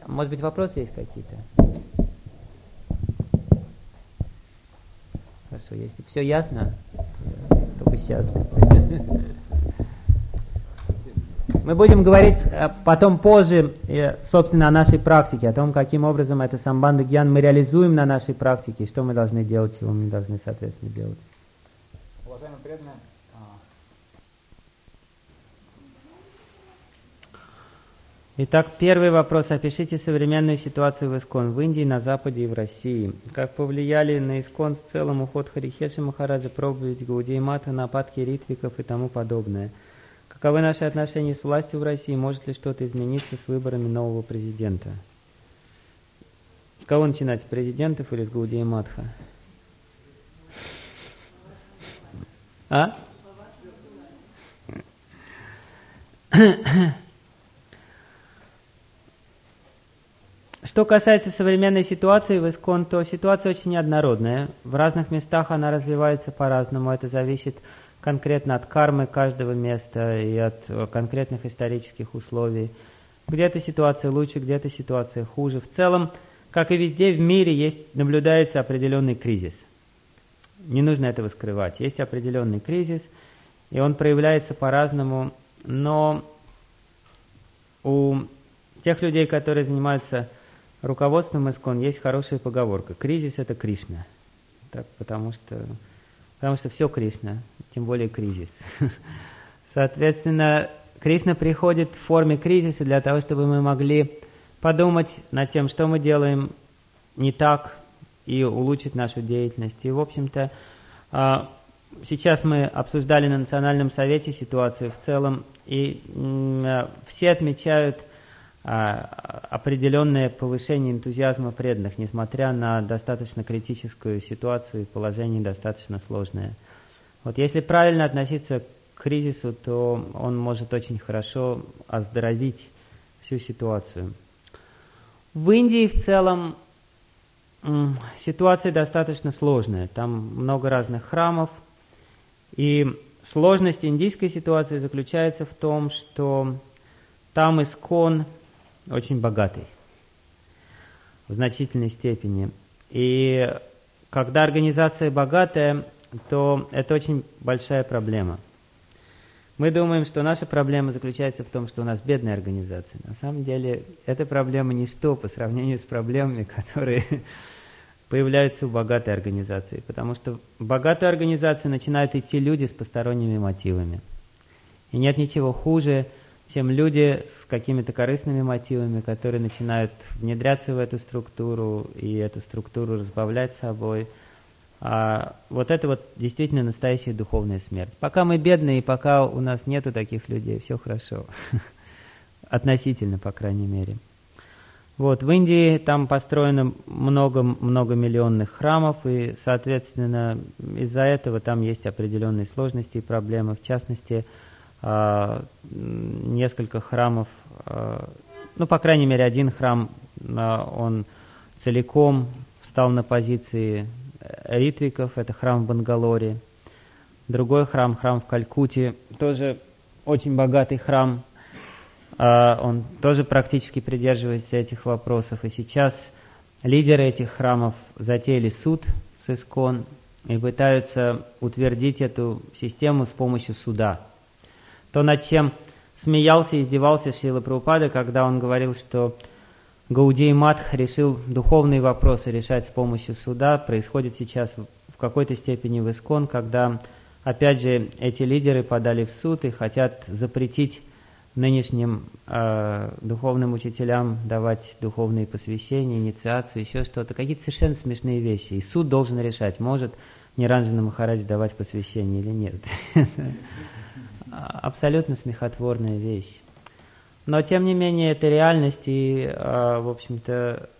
Может быть, вопросы есть какие-то? Хорошо, если все ясно, то вы счастливы. Мы будем говорить потом позже, собственно, о нашей практике, о том, каким образом это самбандха гьян мы реализуем на нашей практике, что мы должны делать, чего мы должны, соответственно, делать. Уважаемые преданные, Итак, первый вопрос. Опишите современную ситуацию в ИСККОН в Индии, на Западе и в России. Как повлияли на ИСККОН в целом уход Харихеша Махараджа, проповедь Гаудия Матха, нападки ритвиков и тому подобное? Каковы наши отношения с властью в России? Может ли что-то измениться с выборами нового президента? С кого начинать, с президентов или с Гаудия Матха? А? Что касается современной ситуации в ИСККОН, то ситуация очень неоднородная. В разных местах она развивается по-разному. Это зависит конкретно от кармы каждого места и от конкретных исторических условий. Где-то ситуация лучше, где-то ситуация хуже. В целом, как и везде в мире, наблюдается определенный кризис. Не нужно этого скрывать. Есть определенный кризис, и он проявляется по-разному. Но у тех людей, которые занимаются руководством ИСККОН, есть хорошая поговорка. Кризис – это Кришна. Так, потому что все Кришна, тем более кризис. Соответственно, Кришна приходит в форме кризиса для того, чтобы мы могли подумать над тем, что мы делаем не так, и улучшить нашу деятельность. И, в общем-то, сейчас мы обсуждали на Национальном совете ситуацию в целом, и все отмечают определенное повышение энтузиазма преданных, несмотря на достаточно критическую ситуацию и положение достаточно сложное. Вот если правильно относиться к кризису, то он может очень хорошо оздоровить всю ситуацию. В Индии в целом ситуация достаточно сложная. Там много разных храмов, и сложность индийской ситуации заключается в том, что там ИСККОН очень богатый в значительной степени. И когда организация богатая, то это очень большая проблема. Мы думаем, что наша проблема заключается в том, что у нас бедная организация. На самом деле, эта проблема ничто по сравнению с проблемами, которые появляются у богатой организации. Потому что в богатую организацию начинают идти люди с посторонними мотивами. И нет ничего хуже, чем люди с какими-то корыстными мотивами, которые начинают внедряться в эту структуру и эту структуру разбавлять собой. Вот это вот действительно настоящая духовная смерть. Пока мы бедные, пока у нас нету таких людей, все хорошо. Относительно, по крайней мере. Вот, в Индии там построено много миллионных храмов, и, соответственно, из-за этого там есть определенные сложности и проблемы. В частности, несколько храмов, по крайней мере, один храм, он целиком встал на позиции ритвиков, это храм в Бангалоре. Другой храм в Калькутте, тоже очень богатый храм, он тоже практически придерживается этих вопросов. И сейчас лидеры этих храмов затеяли суд с ИСККОН и пытаются утвердить эту систему с помощью суда. То, над чем смеялся и издевался Шрила Прабхупада, когда он говорил, что Гаудия Матх решил духовные вопросы решать с помощью суда, происходит сейчас в какой-то степени в ИСККОН, когда, опять же, эти лидеры подали в суд и хотят запретить нынешним духовным учителям давать духовные посвящения, инициацию, еще что-то. Какие-то совершенно смешные вещи. И суд должен решать, может Ниранджана Махарадж давать посвящение или нет. Абсолютно смехотворная вещь. Но, тем не менее, это реальность, и, в общем-то,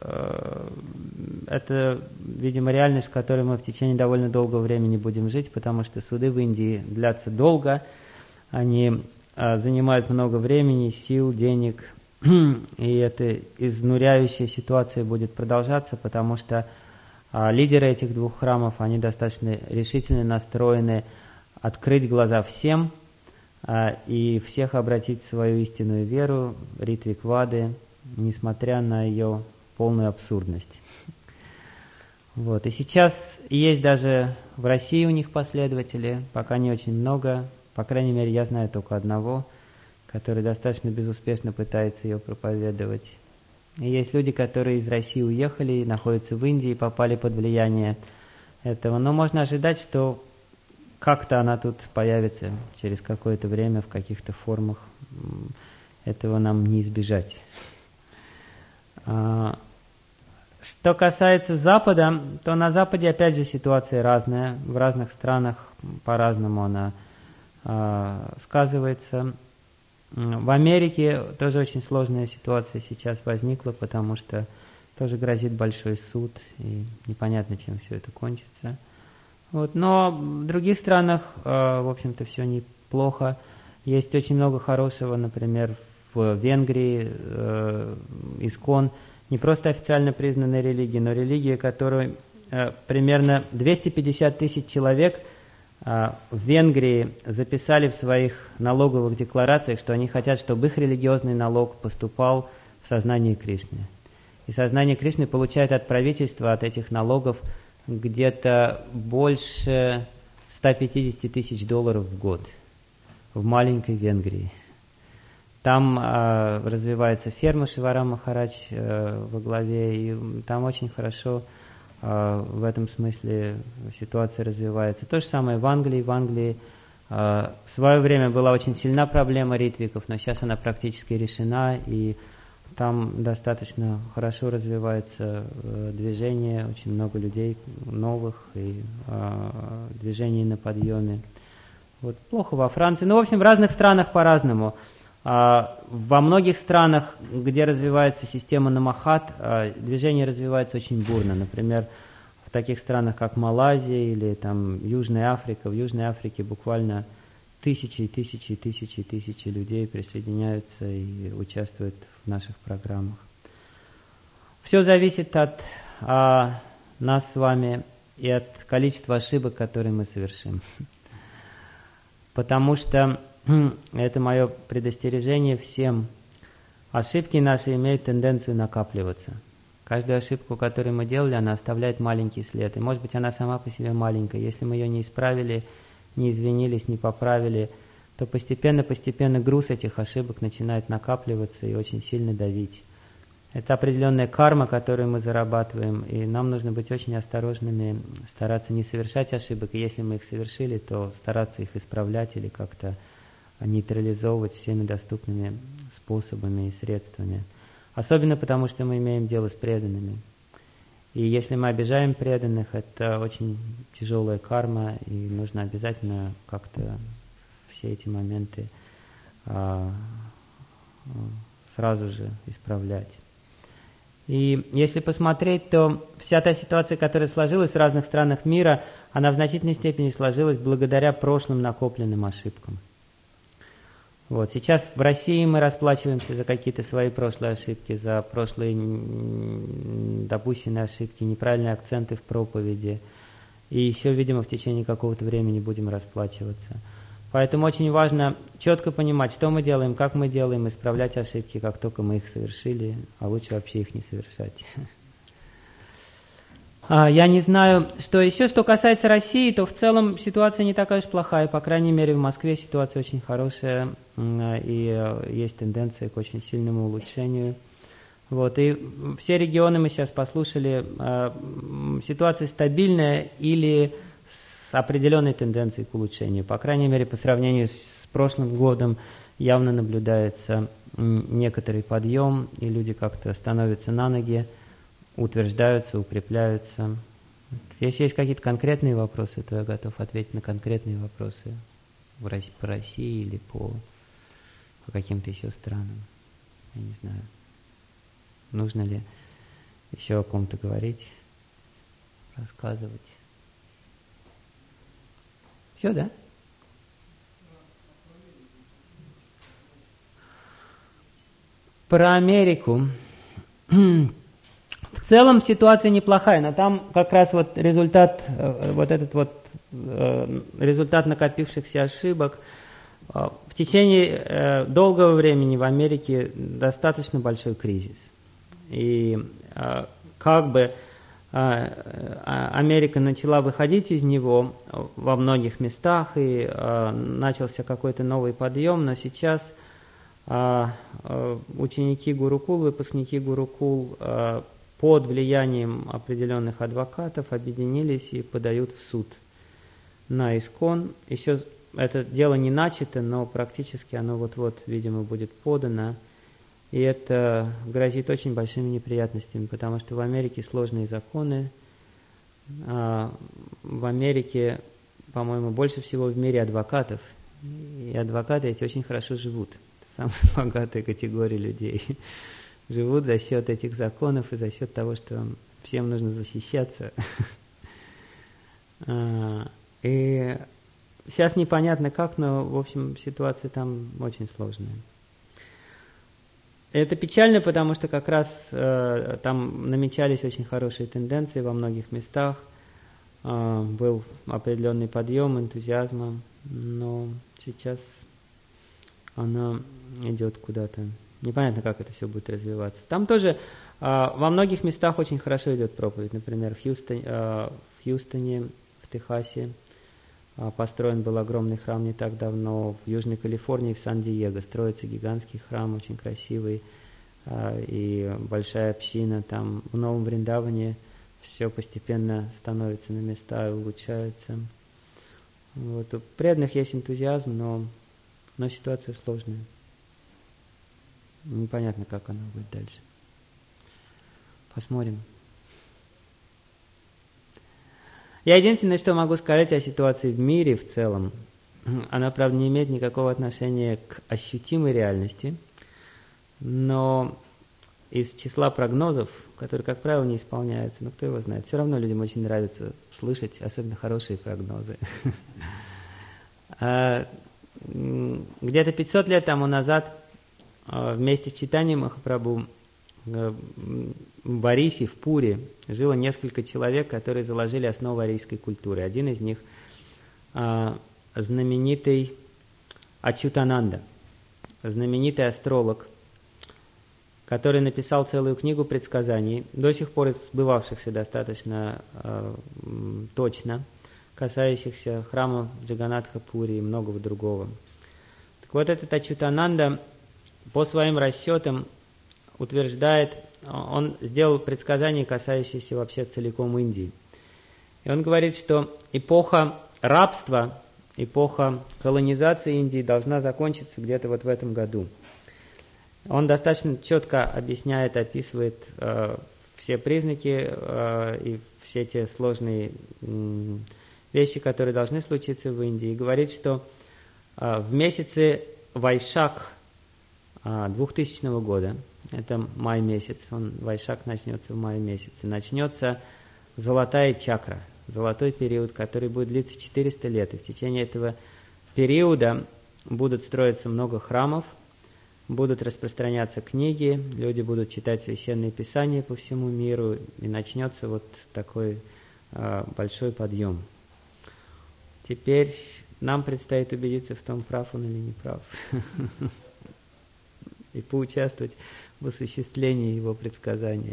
это, видимо, реальность, в которой мы в течение довольно долгого времени будем жить, потому что суды в Индии длятся долго, они занимают много времени, сил, денег, и эта изнуряющая ситуация будет продолжаться, потому что лидеры этих двух храмов, они достаточно решительно настроены открыть глаза всем, и всех обратить в свою истинную веру, Ритвик Вады, несмотря на ее полную абсурдность. Вот. И сейчас есть даже в России у них последователи, пока не очень много, по крайней мере, я знаю только одного, который достаточно безуспешно пытается ее проповедовать. И есть люди, которые из России уехали, находятся в Индии, попали под влияние этого. Но можно ожидать, что как-то она тут появится через какое-то время в каких-то формах. Этого нам не избежать. Что касается Запада, то на Западе опять же ситуация разная. В разных странах по-разному она сказывается. В Америке тоже очень сложная ситуация сейчас возникла, потому что тоже грозит большой суд, и непонятно, чем все это кончится. Вот. Но в других странах, в общем-то, все неплохо. Есть очень много хорошего, например, в Венгрии ИСКОН, не просто официально признанная религия, но религия, которую примерно 250 тысяч человек в Венгрии записали в своих налоговых декларациях, что они хотят, чтобы их религиозный налог поступал в сознание Кришны. И сознание Кришны получает от правительства, от этих налогов, где-то больше 150 тысяч долларов в год в маленькой Венгрии. Там развивается ферма Шиварам Махарадж во главе, и там очень хорошо в этом смысле ситуация развивается. То же самое в Англии. В Англии в свое время была очень сильна проблема ритвиков, но сейчас она практически решена, и там достаточно хорошо развивается движение, очень много людей новых, и движений на подъеме. Вот плохо во Франции. Ну, в общем, в разных странах по-разному. Во многих странах, где развивается система намахат, движение развивается очень бурно. Например, в таких странах, как Малайзия или там Южная Африка. В Южной Африке буквально тысячи и тысячи и тысячи и тысячи людей присоединяются и участвуют в наших программах. Все зависит от нас с вами и от количества ошибок, которые мы совершим. Потому что это мое предостережение всем. Ошибки наши имеют тенденцию накапливаться. Каждую ошибку, которую мы делали, она оставляет маленький след. И может быть она сама по себе маленькая. Если мы ее не исправили, не извинились, не поправили, то постепенно груз этих ошибок начинает накапливаться и очень сильно давить. Это определенная карма, которую мы зарабатываем, и нам нужно быть очень осторожными, стараться не совершать ошибок, и если мы их совершили, то стараться их исправлять или как-то нейтрализовывать всеми доступными способами и средствами. Особенно потому, что мы имеем дело с преданными. И если мы обижаем преданных, это очень тяжелая карма, и нужно обязательно как-то все эти моменты сразу же исправлять. И если посмотреть, то вся та ситуация, которая сложилась в разных странах мира, она в значительной степени сложилась благодаря прошлым накопленным ошибкам. Вот. Сейчас в России мы расплачиваемся за какие-то свои прошлые ошибки, за прошлые допущенные ошибки, неправильные акценты в проповеди. И еще, видимо, в течение какого-то времени будем расплачиваться. Поэтому очень важно четко понимать, что мы делаем, как мы делаем, исправлять ошибки, как только мы их совершили, а лучше вообще их не совершать. Я не знаю, что еще. Что касается России, то в целом ситуация не такая уж плохая. По крайней мере, в Москве ситуация очень хорошая, и есть тенденция к очень сильному улучшению. Вот. И все регионы мы сейчас послушали, ситуация стабильная или с определенной тенденцией к улучшению. По крайней мере, по сравнению с прошлым годом явно наблюдается некоторый подъем, и люди как-то становятся на ноги, утверждаются, укрепляются. Если есть какие-то конкретные вопросы, то я готов ответить на конкретные вопросы по России или по каким-то еще странам. Я не знаю, нужно ли еще о ком-то говорить, рассказывать. Все, да? Про Америку. В целом ситуация неплохая, но там как раз вот результат, результат накопившихся ошибок. В течение долгого времени в Америке достаточно большой кризис. И как бы Америка начала выходить из него во многих местах, и начался какой-то новый подъем, но сейчас ученики Гурукул, выпускники Гурукул под влиянием определенных адвокатов объединились и подают в суд на ИСККОН. Еще это дело не начато, но практически оно вот-вот, видимо, будет подано. И это грозит очень большими неприятностями, потому что в Америке сложные законы. В Америке, по-моему, больше всего в мире адвокатов. И адвокаты эти очень хорошо живут. Это самая богатая категория людей. Живут за счет этих законов и за счет того, что всем нужно защищаться. И сейчас непонятно как, но, в общем, ситуация там очень сложная. Это печально, потому что как раз там намечались очень хорошие тенденции во многих местах. Был определенный подъем энтузиазма, но сейчас она идет куда-то. Непонятно, как это все будет развиваться. Там тоже во многих местах очень хорошо идет проповедь. Например, в Хьюстоне, в Техасе построен был огромный храм не так давно. В Южной Калифорнии, в Сан-Диего строится гигантский храм, очень красивый, и большая община. Там в Новом Вриндаване все постепенно становится на места и улучшается. Вот. У преданных есть энтузиазм, но ситуация сложная. Непонятно, как оно будет дальше. Посмотрим. Я единственное, что могу сказать о ситуации в мире в целом, она, правда, не имеет никакого отношения к ощутимой реальности, но из числа прогнозов, которые, как правило, не исполняются, но кто его знает, все равно людям очень нравится слышать, особенно хорошие прогнозы. Где-то 500 лет тому назад вместе с Чайтаньей Махапрабху в Вариси, в Пури, жило несколько человек, которые заложили основу арийской культуры. Один из них знаменитый Ачютананда, знаменитый астролог, который написал целую книгу предсказаний, до сих пор сбывавшихся достаточно точно, касающихся храма Джаганатха-Пури и многого другого. Так вот, этот Ачютананда по своим расчетам утверждает, он сделал предсказания, касающиеся вообще целиком Индии. И он говорит, что эпоха рабства, эпоха колонизации Индии должна закончиться где-то вот в этом году. Он достаточно четко объясняет, описывает все признаки и все те сложные вещи, которые должны случиться в Индии. И говорит, что в месяце Вайшак 2000 года, это май месяц, Вайшак начнется в мае месяце, начнется золотая чакра, золотой период, который будет длиться 400 лет. И в течение этого периода будут строиться много храмов, будут распространяться книги, люди будут читать священные писания по всему миру, и начнется вот такой большой подъем. Теперь нам предстоит убедиться в том, прав он или не прав, и поучаствовать в осуществлении его предсказания.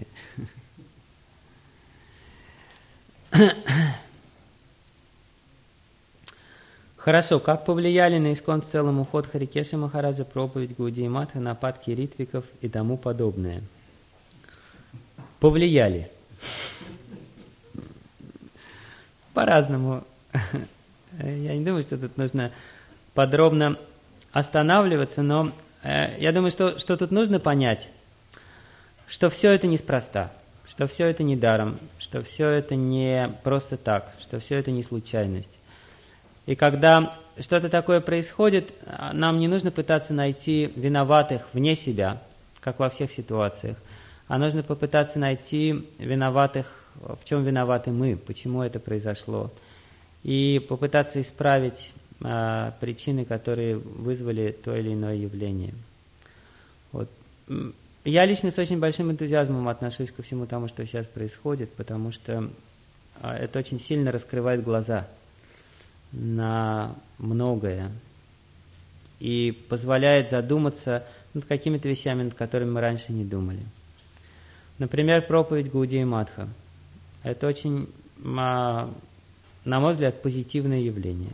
Хорошо, как повлияли на ИСККОН в целом уход Харикеши Махараджа, проповедь Гаудия Матха, нападки ритвиков и тому подобное? Повлияли. По-разному. Я не думаю, что тут нужно подробно останавливаться, но я думаю, что тут нужно понять, что все это неспроста, что все это не даром, что все это не просто так, что все это не случайность. И когда что-то такое происходит, нам не нужно пытаться найти виноватых вне себя, как во всех ситуациях, а нужно попытаться найти виноватых, в чем виноваты мы, почему это произошло, и попытаться исправить причины, которые вызвали то или иное явление. Вот. Я лично с очень большим энтузиазмом отношусь ко всему тому, что сейчас происходит, потому что это очень сильно раскрывает глаза на многое. и позволяет задуматься над какими-то вещами, над которыми мы раньше не думали. Например, проповедь Гаудия Матха. Это очень, на мой взгляд, позитивное явление,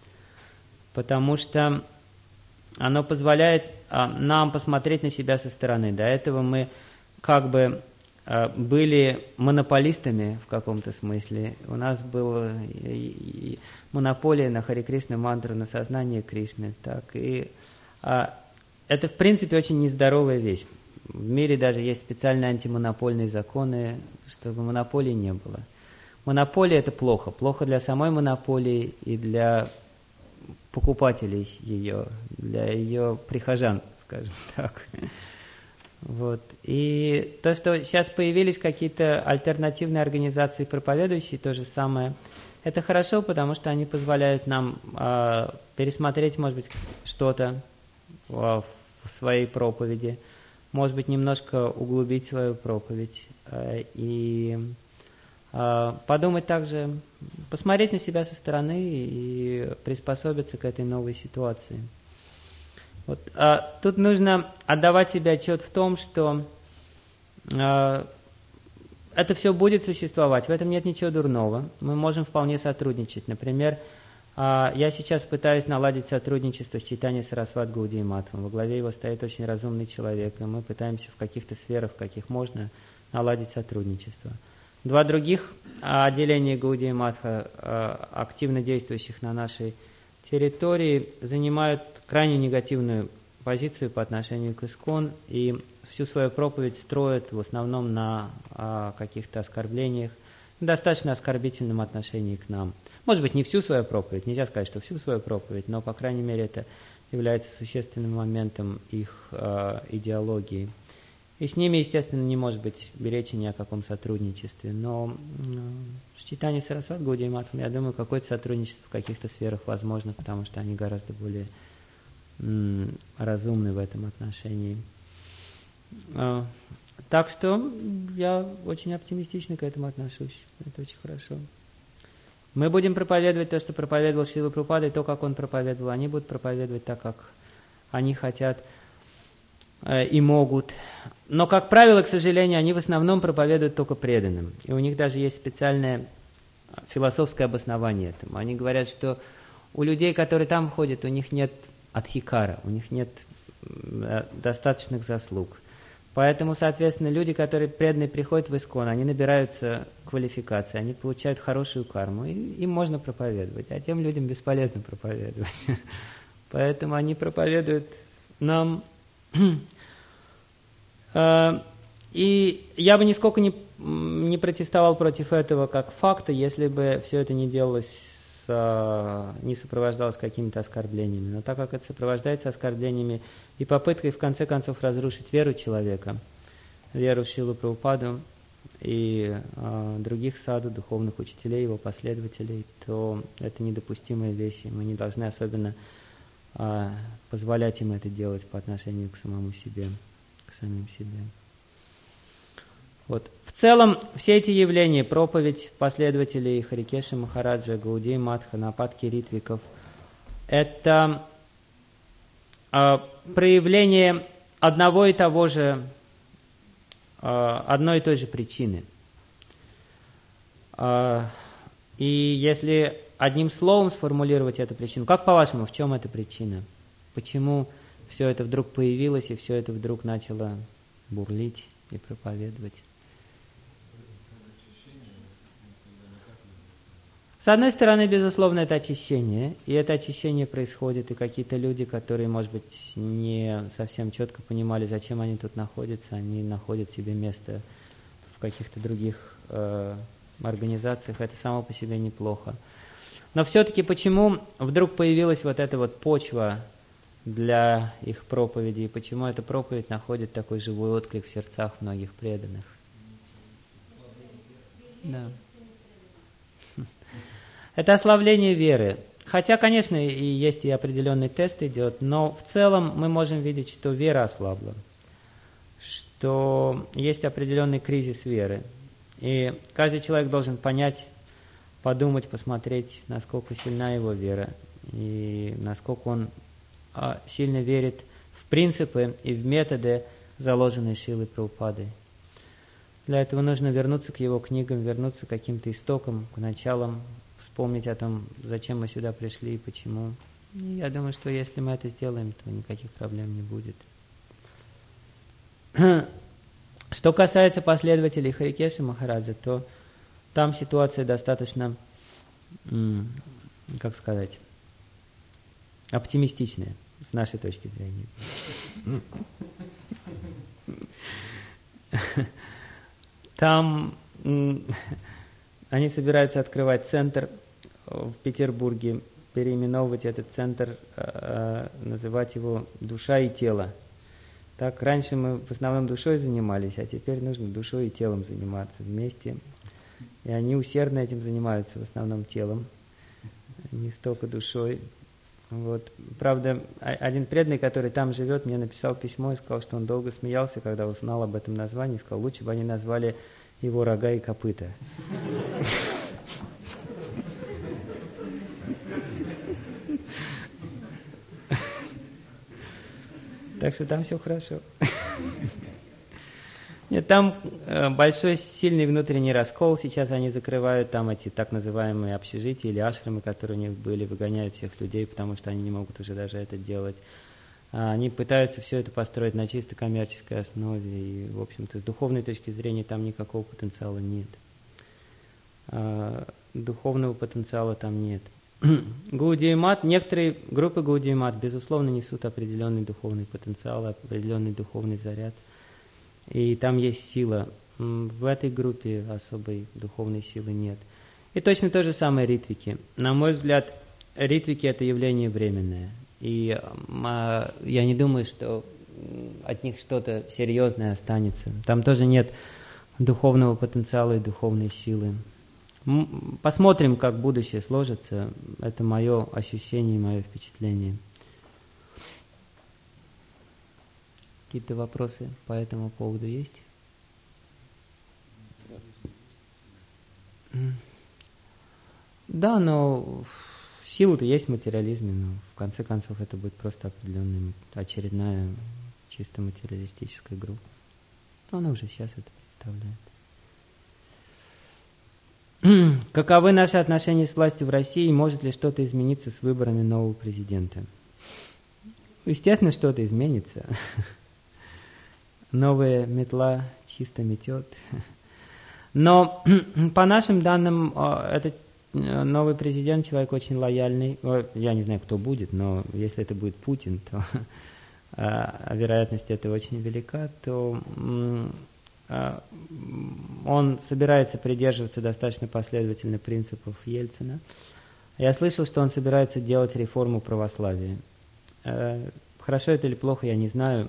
потому что оно позволяет нам посмотреть на себя со стороны. До этого мы как бы были монополистами в каком-то смысле. У нас была монополия на Харе Кришна мантру, на сознание Кришны. Так, и это, в принципе, очень нездоровая вещь. В мире даже есть специальные антимонопольные законы, чтобы монополии не было. Монополия – это плохо. Плохо для самой монополии и для покупателей ее, для ее прихожан, скажем так. Вот. И то, что сейчас появились какие-то альтернативные организации, проповедующие то же самое, это хорошо, потому что они позволяют нам пересмотреть, может быть, что-то в своей проповеди, может быть, немножко углубить свою проповедь и подумать также, посмотреть на себя со стороны и приспособиться к этой новой ситуации. Вот. Тут нужно отдавать себе отчет в том, что это все будет существовать, в этом нет ничего дурного. Мы можем вполне сотрудничать. Например, я сейчас пытаюсь наладить сотрудничество с Чайтанья Сарасвати Гаудией Матхом. Во главе его стоит очень разумный человек, и мы пытаемся в каких-то сферах, в каких можно, наладить сотрудничество. Два других отделения Гаудии Матха, активно действующих на нашей территории, занимают крайне негативную позицию по отношению к ИСККОН и всю свою проповедь строят в основном на каких-то оскорблениях, достаточно оскорбительном отношении к нам. Может быть, не всю свою проповедь, нельзя сказать, что всю свою проповедь, но, по крайней мере, это является существенным моментом их идеологии. И с ними, естественно, не может быть речи ни о каком сотрудничестве. Но с Чайтаньей Сарасвати Гаудией Матхом, я думаю, какое-то сотрудничество в каких-то сферах возможно, потому что они гораздо более разумны в этом отношении. Так что я очень оптимистично к этому отношусь. Это очень хорошо. Мы будем проповедовать то, что проповедовал Шрила Прабхупада, и то, как он проповедовал. Они будут проповедовать так, как они хотят и могут. Но, как правило, к сожалению, они в основном проповедуют только преданным. И у них даже есть специальное философское обоснование этому. Они говорят, что у людей, которые там ходят, у них нет адхикара, у них нет достаточных заслуг. Поэтому, соответственно, люди, которые преданные приходят в ИСККОН, они набираются квалификации, они получают хорошую карму, и им можно проповедовать, а тем людям бесполезно проповедовать. Поэтому они проповедуют нам. И я бы нисколько не протестовал против этого как факта, если бы все это не делалось, не сопровождалось какими-то оскорблениями. Но так как это сопровождается оскорблениями и попыткой, в конце концов, разрушить веру человека, веру в Шрилу Прабхупаду и других саду, духовных учителей, его последователей, то это недопустимые вещи. Мы не должны особенно позволять им это делать по отношению к самому себе, к самим себе. Вот. В целом, все эти явления, проповедь последователей Харикеши Махараджа, Гаудии Матха, нападки ритвиков, это проявление одной и той же причины. И если одним словом сформулировать эту причину, как по-вашему, в чем эта причина? Почему все это вдруг появилось и все это вдруг начало бурлить и проповедовать? С одной стороны, безусловно, это очищение, и это очищение происходит, и какие-то люди, которые, может быть, не совсем четко понимали, зачем они тут находятся, они находят себе место в каких-то других организациях, это само по себе неплохо. Но все-таки почему вдруг появилась вот эта вот почва для их проповеди, и почему эта проповедь находит такой живой отклик в сердцах многих преданных? Да. Это ослабление веры. Хотя, конечно, и есть и определенный тест идет, но в целом мы можем видеть, что вера ослабла, что есть определенный кризис веры. И каждый человек должен понять, подумать, посмотреть, насколько сильна его вера, и насколько он сильно верит в принципы и в методы, заложенные Шрилой Прабхупадой. Для этого нужно вернуться к его книгам, вернуться к каким-то истокам, к началам, вспомнить о том, зачем мы сюда пришли и почему. И я думаю, что если мы это сделаем, то никаких проблем не будет. Что касается последователей Харикеши Махараджа, то там ситуация достаточно, как сказать, оптимистичная с нашей точки зрения. Там они собираются открывать центр в Петербурге, переименовывать этот центр, называть его «Душа и тело». Так, раньше мы в основном душой занимались, а теперь нужно душой и телом заниматься вместе. И они усердно этим занимаются, в основном телом, не столько душой. Вот. Правда, один преданный, который там живет, мне написал письмо и сказал, что он долго смеялся, когда узнал об этом названии, и сказал, лучше бы они назвали его рога и копыта. Так что там все хорошо. Нет, там большой, сильный внутренний раскол. Сейчас они закрывают там эти так называемые общежития или ашрамы, которые у них были, выгоняют всех людей, потому что они не могут уже даже это делать. Они пытаются все это построить на чисто коммерческой основе, и, в общем-то, с духовной точки зрения там никакого потенциала нет. Духовного потенциала там нет. Гаудия Мат, некоторые группы Гаудия Мат, безусловно, несут определенный духовный потенциал, определенный духовный заряд. И там есть сила. В этой группе особой духовной силы нет. И точно то же самое ритвики. На мой взгляд, ритвики – это явление временное. И я не думаю, что от них что-то серьезное останется. Там тоже нет духовного потенциала и духовной силы. Посмотрим, как будущее сложится. Это мое ощущение, мое впечатление. Какие-то вопросы по этому поводу есть? Да, но сила-то есть в материализме, но в конце концов это будет просто определенная очередная чисто материалистическая группа. Но она уже сейчас это представляет. Каковы наши отношения с властью в России и может ли что-то измениться с выборами нового президента? Естественно, что-то изменится. Новая метла чисто метет. Но по нашим данным, этот новый президент, человек очень лояльный. Я не знаю, кто будет, но если это будет Путин, то вероятность этого очень велика, то он собирается придерживаться достаточно последовательно принципов Ельцина. Я слышал, что он собирается делать реформу православия. Хорошо это или плохо, я не знаю,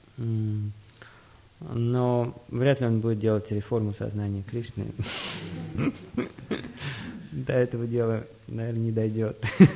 но вряд ли он будет делать реформу сознания Кришны. До этого дела, наверное, не дойдет.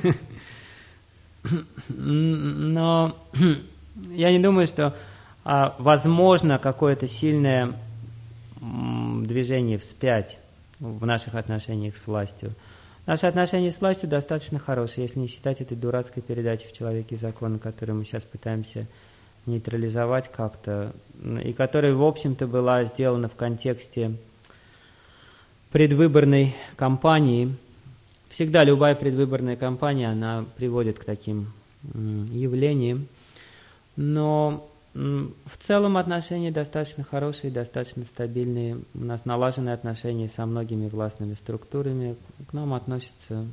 Но я не думаю, что возможно какое-то сильное движение вспять в наших отношениях с властью. Наши отношения с властью достаточно хорошие, если не считать этой дурацкой передачи в «Человеке закона», которую мы сейчас пытаемся нейтрализовать как-то, и которая, в общем-то, была сделана в контексте предвыборной кампании. Всегда любая предвыборная кампания, она приводит к таким явлениям. Но в целом отношения достаточно хорошие, достаточно стабильные. У нас налажены отношения со многими властными структурами. К нам относятся,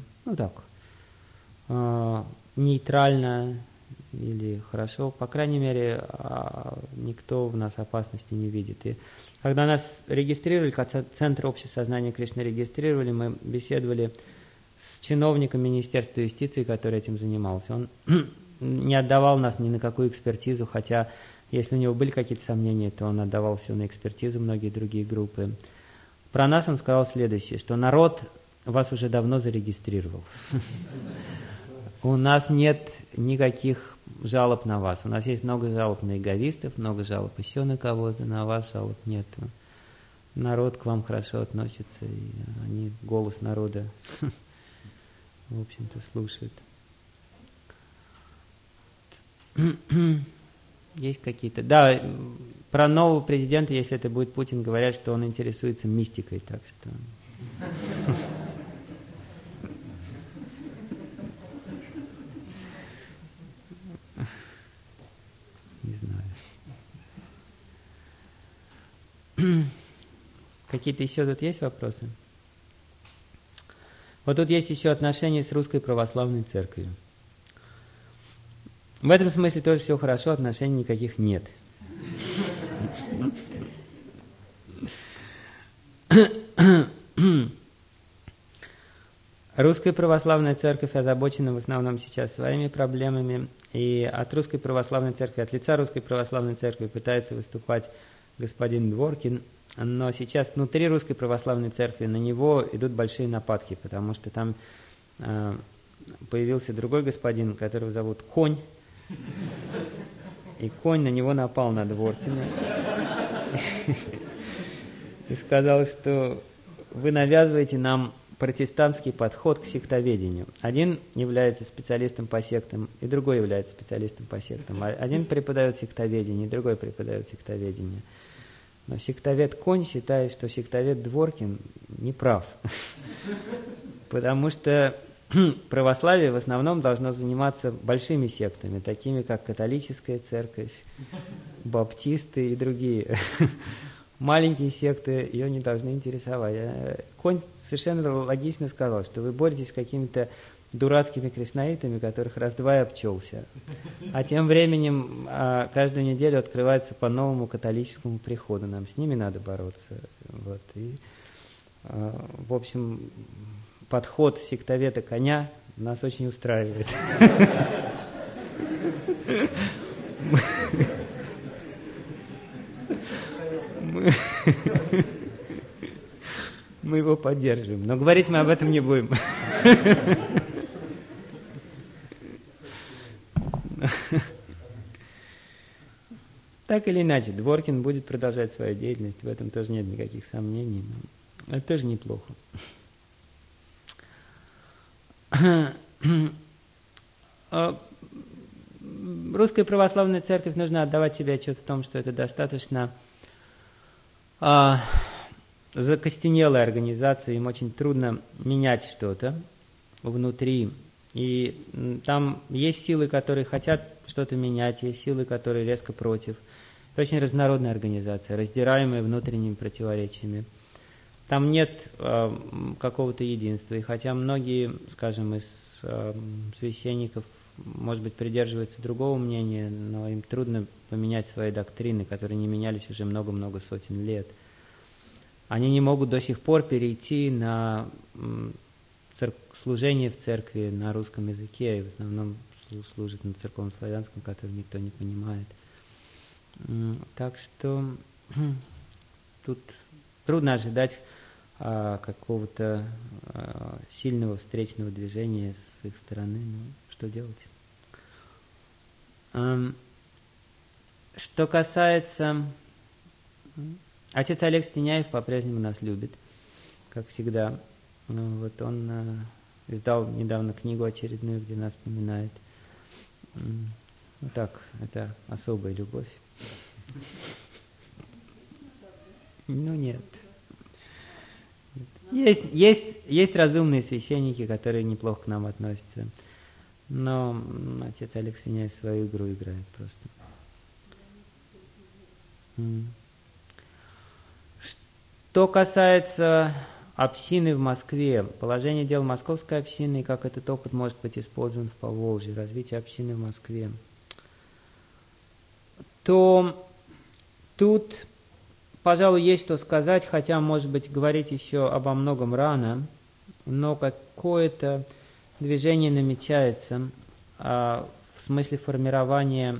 нейтрально или хорошо. По крайней мере, никто в нас опасности не видит. И когда нас регистрировали, как Центр общего сознания Кришны регистрировали, мы беседовали с чиновником Министерства юстиции, который этим занимался. Он не отдавал нас ни на какую экспертизу, хотя если у него были какие-то сомнения, то он отдавал все на экспертизу, многие другие группы. Про нас он сказал следующее, что народ вас уже давно зарегистрировал. У нас нет никаких жалоб на вас. У нас есть много жалоб на эговистов, много жалоб еще на кого-то, на вас жалоб нет. Народ к вам хорошо относится, и они голос народа, в общем-то, слушают. Есть какие-то... Да, про нового президента, если это будет Путин, говорят, что он интересуется мистикой, так что... Не знаю. Какие-то еще тут есть вопросы? Вот тут есть еще отношения с Русской Православной Церковью. В этом смысле тоже все хорошо, отношений никаких нет. Русская Православная Церковь озабочена в основном сейчас своими проблемами, и от Русской Православной Церкви, от лица Русской Православной Церкви пытается выступать господин Дворкин, но сейчас внутри Русской Православной Церкви на него идут большие нападки, потому что там появился другой господин, которого зовут Конь, и Конь на него напал, на Дворкина, и сказал, что вы навязываете нам протестантский подход к сектоведению. Один является специалистом по сектам, и другой является специалистом по сектам. Один преподает сектоведение, другой преподает сектоведение. Но сектовед Конь считает, что сектовед Дворкин не прав. Потому что православие в основном должно заниматься большими сектами, такими как католическая церковь, баптисты и другие. Маленькие секты ее не должны интересовать. Конь совершенно логично сказал, что вы боретесь с какими-то дурацкими кришнаитами, которых раз-два и обчелся. А тем временем каждую неделю открывается по новому католическому приходу. Нам с ними надо бороться. Вот. И, в общем, подход сектоведа Коня нас очень устраивает. Мы его поддерживаем. Но говорить мы об этом не будем. Так или иначе, Дворкин будет продолжать свою деятельность, в этом тоже нет никаких сомнений. Но это тоже неплохо. Русская Православная Церковь, нужно отдавать себе отчет в том, что это достаточно закостенелая организация, им очень трудно менять что-то внутри. И там есть силы, которые хотят что-то менять, есть силы, которые резко против. Это очень разнородная организация, раздираемая внутренними противоречиями. Там нет какого-то единства. И хотя многие, скажем, из священников, может быть, придерживаются другого мнения, но им трудно поменять свои доктрины, которые не менялись уже много-много сотен лет. Они не могут до сих пор перейти на служение в церкви на русском языке, и в основном служат на церковно-славянском, который никто не понимает. Так что тут трудно ожидать какого-то сильного встречного движения с их стороны. Ну, что делать? Что касается... Отец Олег Стеняев по-прежнему нас любит, как всегда. Вот он издал недавно книгу очередную, где нас поминает. Ну так, это особая любовь. Ну нет. Есть разумные священники, которые неплохо к нам относятся. Но отец Олег Стеняев свою игру играет просто. Что касается общины в Москве, положение дел московской общины и как этот опыт может быть использован в Поволжье, развитие общины в Москве, то тут, пожалуй, есть что сказать, хотя, может быть, говорить еще обо многом рано, но какое-то движение намечается в смысле формирования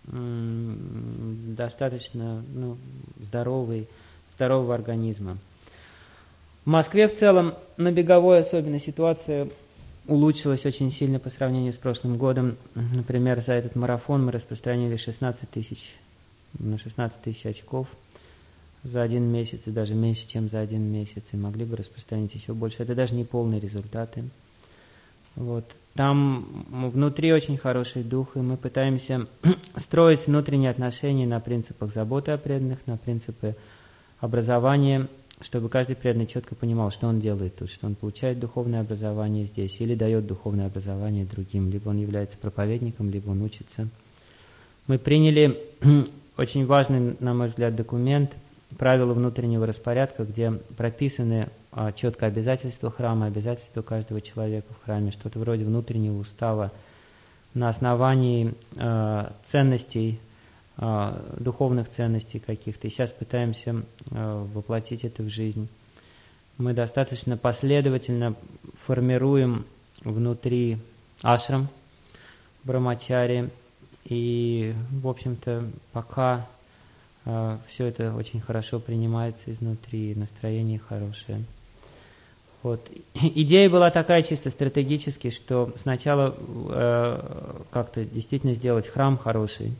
достаточно здорового организма. В Москве в целом на Беговой особенно ситуация улучшилась очень сильно по сравнению с прошлым годом. Например, за этот марафон мы распространили 16 тысяч очков за один месяц, и даже меньше, чем за один месяц, и могли бы распространить еще больше. Это даже не полные результаты. Вот. там внутри очень хороший дух, и мы пытаемся строить внутренние отношения на принципах заботы о преданных, на принципы образования, чтобы каждый преданный четко понимал, что он делает тут, что он получает духовное образование здесь или дает духовное образование другим, либо он является проповедником, либо он учится. Мы приняли очень важный, на мой взгляд, документ, правила внутреннего распорядка, где прописаны четко обязательства храма, обязательства каждого человека в храме, что-то вроде внутреннего устава на основании ценностей, духовных ценностей каких-то. И сейчас пытаемся воплотить это в жизнь. Мы достаточно последовательно формируем внутри ашрам брамачари, и, в общем-то, пока все это очень хорошо принимается изнутри, настроение хорошее. Вот. Идея была такая чисто стратегически, что сначала как-то действительно сделать храм хороший,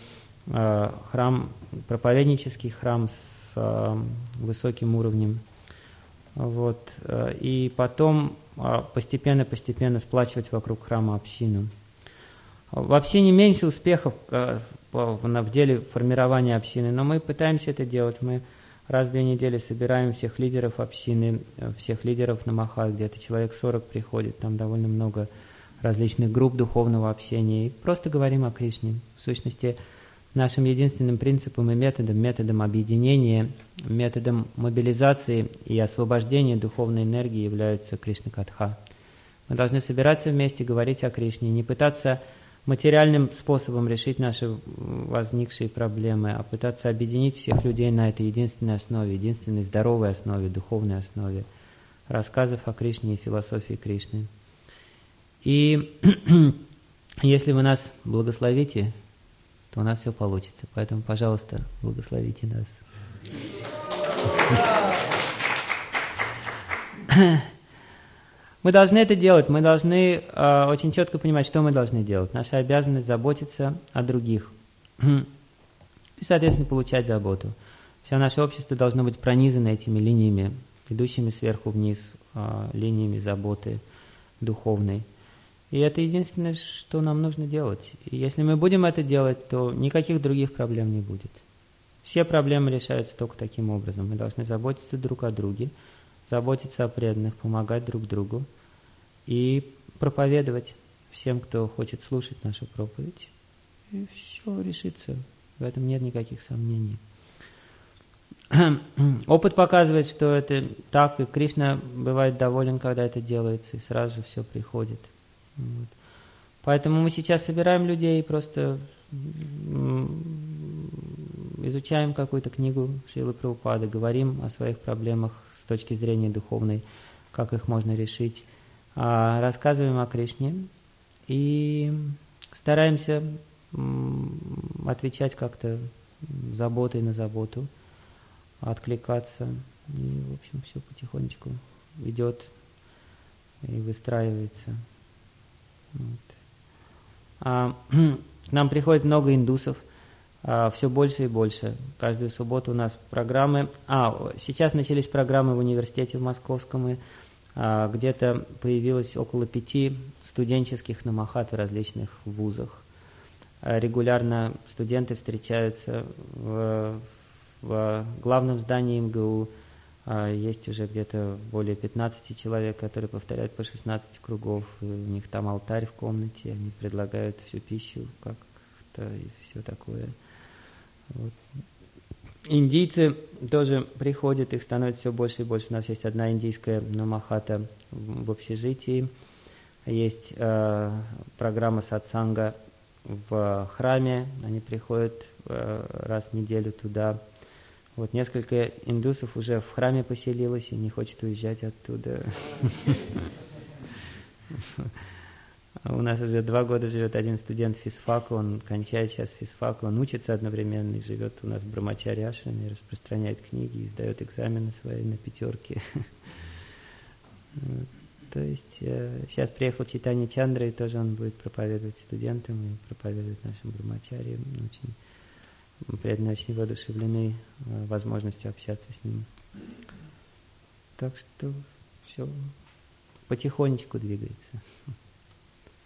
храм, проповеднический храм с высоким уровнем. Вот. И потом постепенно сплачивать вокруг храма общину. В общине меньше успехов в деле формирования общины, но мы пытаемся это делать. Мы раз в 2 недели собираем всех лидеров общины, всех лидеров на Махат, где-то человек 40 приходит, там довольно много различных групп духовного общения, и просто говорим о Кришне. В сущности, нашим единственным принципом и методом объединения, методом мобилизации и освобождения духовной энергии является Кришна-катха. Мы должны собираться вместе, говорить о Кришне, не пытаться материальным способом решить наши возникшие проблемы, а пытаться объединить всех людей на этой единственной основе, единственной здоровой основе, духовной основе рассказов о Кришне и философии Кришны. И если вы нас благословите, то у нас все получится. Поэтому, пожалуйста, благословите нас. Мы должны это делать, мы должны очень четко понимать, что мы должны делать. Наша обязанность заботиться о других и, соответственно, получать заботу. Все наше общество должно быть пронизано этими линиями, идущими сверху вниз, линиями заботы духовной. И это единственное, что нам нужно делать. И если мы будем это делать, то никаких других проблем не будет. Все проблемы решаются только таким образом. Мы должны заботиться друг о друге, заботиться о преданных, помогать друг другу и проповедовать всем, кто хочет слушать нашу проповедь. И все решится. В этом нет никаких сомнений. Опыт показывает, что это так, и Кришна бывает доволен, когда это делается, и сразу же все приходит. Вот. Поэтому мы сейчас собираем людей, просто изучаем какую-то книгу Шрилы Прабхупады, говорим о своих проблемах с точки зрения духовной, как их можно решить, рассказываем о Кришне и стараемся отвечать как-то заботой на заботу, откликаться. И, в общем, все потихонечку идет и выстраивается. Вот. К нам приходит много индусов, все больше и больше. Каждую субботу у нас программы. Сейчас начались программы в университете в Московском, и где-то появилось около 5 студенческих намахат в различных вузах. Регулярно студенты встречаются в главном здании МГУ. Есть уже где-то более 15 человек, которые повторяют по 16 кругов. И у них там алтарь в комнате, они предлагают всю пищу как-то и все такое. Вот. Индийцы тоже приходят, их становится все больше и больше. У нас есть одна индийская намахата в общежитии, есть программа сатсанга в храме, они приходят раз в неделю туда. Вот несколько индусов уже в храме поселилось и не хочет уезжать оттуда. У нас уже 2 года живет один студент физфака, он кончает сейчас физфак, он учится одновременно и живет у нас в Брамачари ашраме, распространяет книги, издает экзамены свои на 5. То есть сейчас приехал Чайтанья Чандра, и тоже он будет проповедовать студентам и проповедовать нашим Брамачари. Очень преданные, очень воодушевлены возможностью общаться с ним. Так что все потихонечку двигается.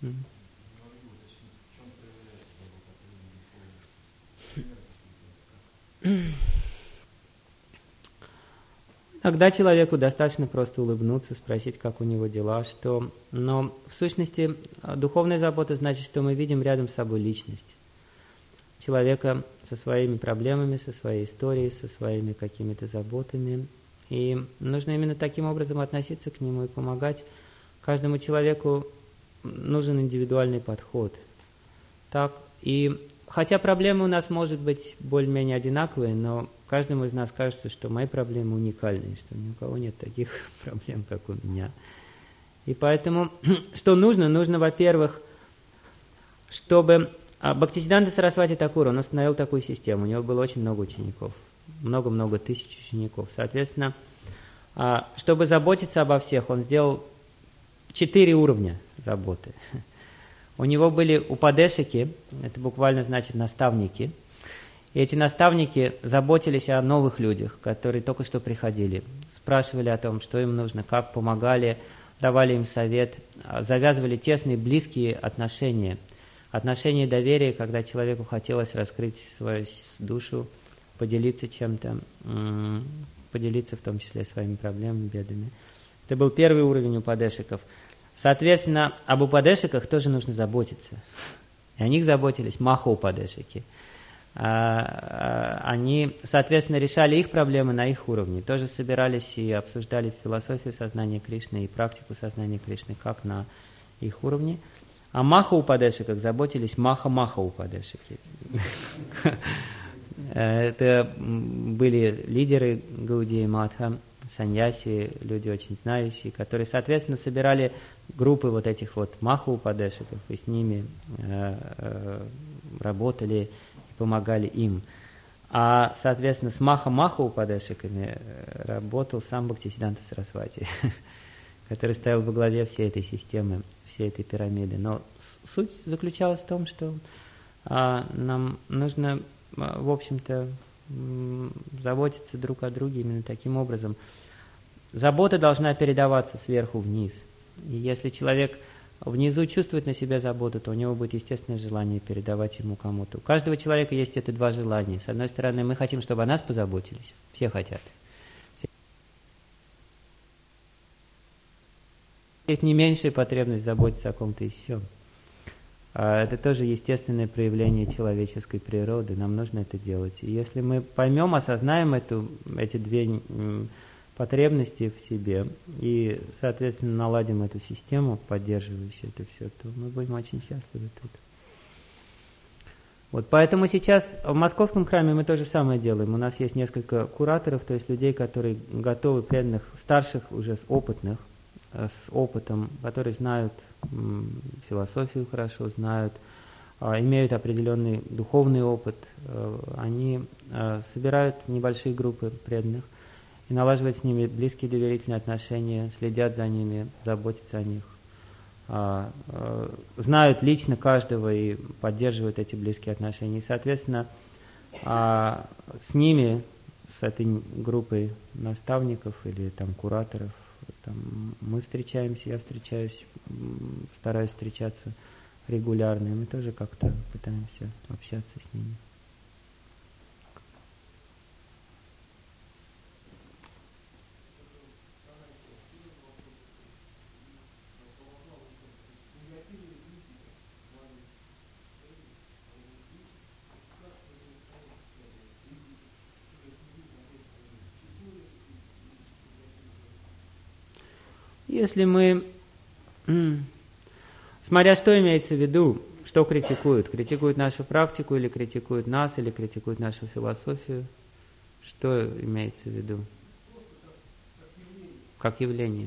Иногда человеку достаточно просто улыбнуться, спросить, как у него дела, Но в сущности духовная забота значит, что мы видим рядом с собой личность. Человека со своими проблемами, со своей историей, со своими какими-то заботами. И нужно именно таким образом относиться к нему и помогать. Каждому человеку нужен индивидуальный подход. Так, и хотя проблемы у нас, может быть, более-менее одинаковые, но каждому из нас кажется, что мои проблемы уникальные, что ни у кого нет таких проблем, как у меня. И поэтому, что нужно? Нужно, во-первых, чтобы Бхактисиддханта Сарасвати Такур, он установил такую систему, у него было очень много учеников, много-много тысяч учеников. Соответственно, чтобы заботиться обо всех, он сделал 4 уровня заботы. У него были упадешики, это буквально значит наставники. И эти наставники заботились о новых людях, которые только что приходили. Спрашивали о том, что им нужно, как помогали, давали им совет, завязывали тесные, близкие отношения. Отношения доверия, когда человеку хотелось раскрыть свою душу, поделиться чем-то, поделиться в том числе своими проблемами, бедами. Это был первый уровень упадешиков. Соответственно, об упадешиках тоже нужно заботиться. И о них заботились маха-упадешики. Они, соответственно, решали их проблемы на их уровне. Тоже собирались и обсуждали философию сознания Кришны и практику сознания Кришны, как на их уровне. О маха-упадешиках заботились маха-маха-упадешики. Это были лидеры Гаудия Матха, саньяси, люди очень знающие, которые, соответственно, собирали группы вот этих вот маха-упадешиков и с ними работали и помогали им. А, соответственно, с маха-маха-упадешиками работал сам Бхактисиддханта Сарасвати, который стоял во главе всей этой системы, всей этой пирамиды. Но суть заключалась в том, что нам нужно, в общем-то, заботиться друг о друге именно таким образом. Забота должна передаваться сверху вниз. И если человек внизу чувствует на себя заботу, то у него будет естественное желание передавать ему кому-то. У каждого человека есть это 2 желания. С одной стороны, мы хотим, чтобы о нас позаботились. Все хотят. Есть не меньшая потребность заботиться о ком-то еще. Это тоже естественное проявление человеческой природы. Нам нужно это делать. И если мы поймем, осознаем эти 2 потребности в себе и, соответственно, наладим эту систему, поддерживающую это все, то мы будем очень счастливы тут. Вот, поэтому сейчас в московском храме мы то же самое делаем. У нас есть несколько кураторов, то есть людей, которые готовы, преданных, старших уже опытных, с опытом, которые знают философию хорошо, знают, имеют определенный духовный опыт. Они собирают небольшие группы преданных и налаживают с ними близкие доверительные отношения, следят за ними, заботятся о них, знают лично каждого и поддерживают эти близкие отношения. И, соответственно, с ними, с этой группой наставников или там кураторов, там, мы встречаемся, я встречаюсь, стараюсь встречаться регулярно, и мы тоже как-то пытаемся общаться с ними. Если мы, смотря что имеется в виду, что критикуют? Критикуют нашу практику, или критикуют нас, или критикуют нашу философию? Что имеется в виду? Как явление.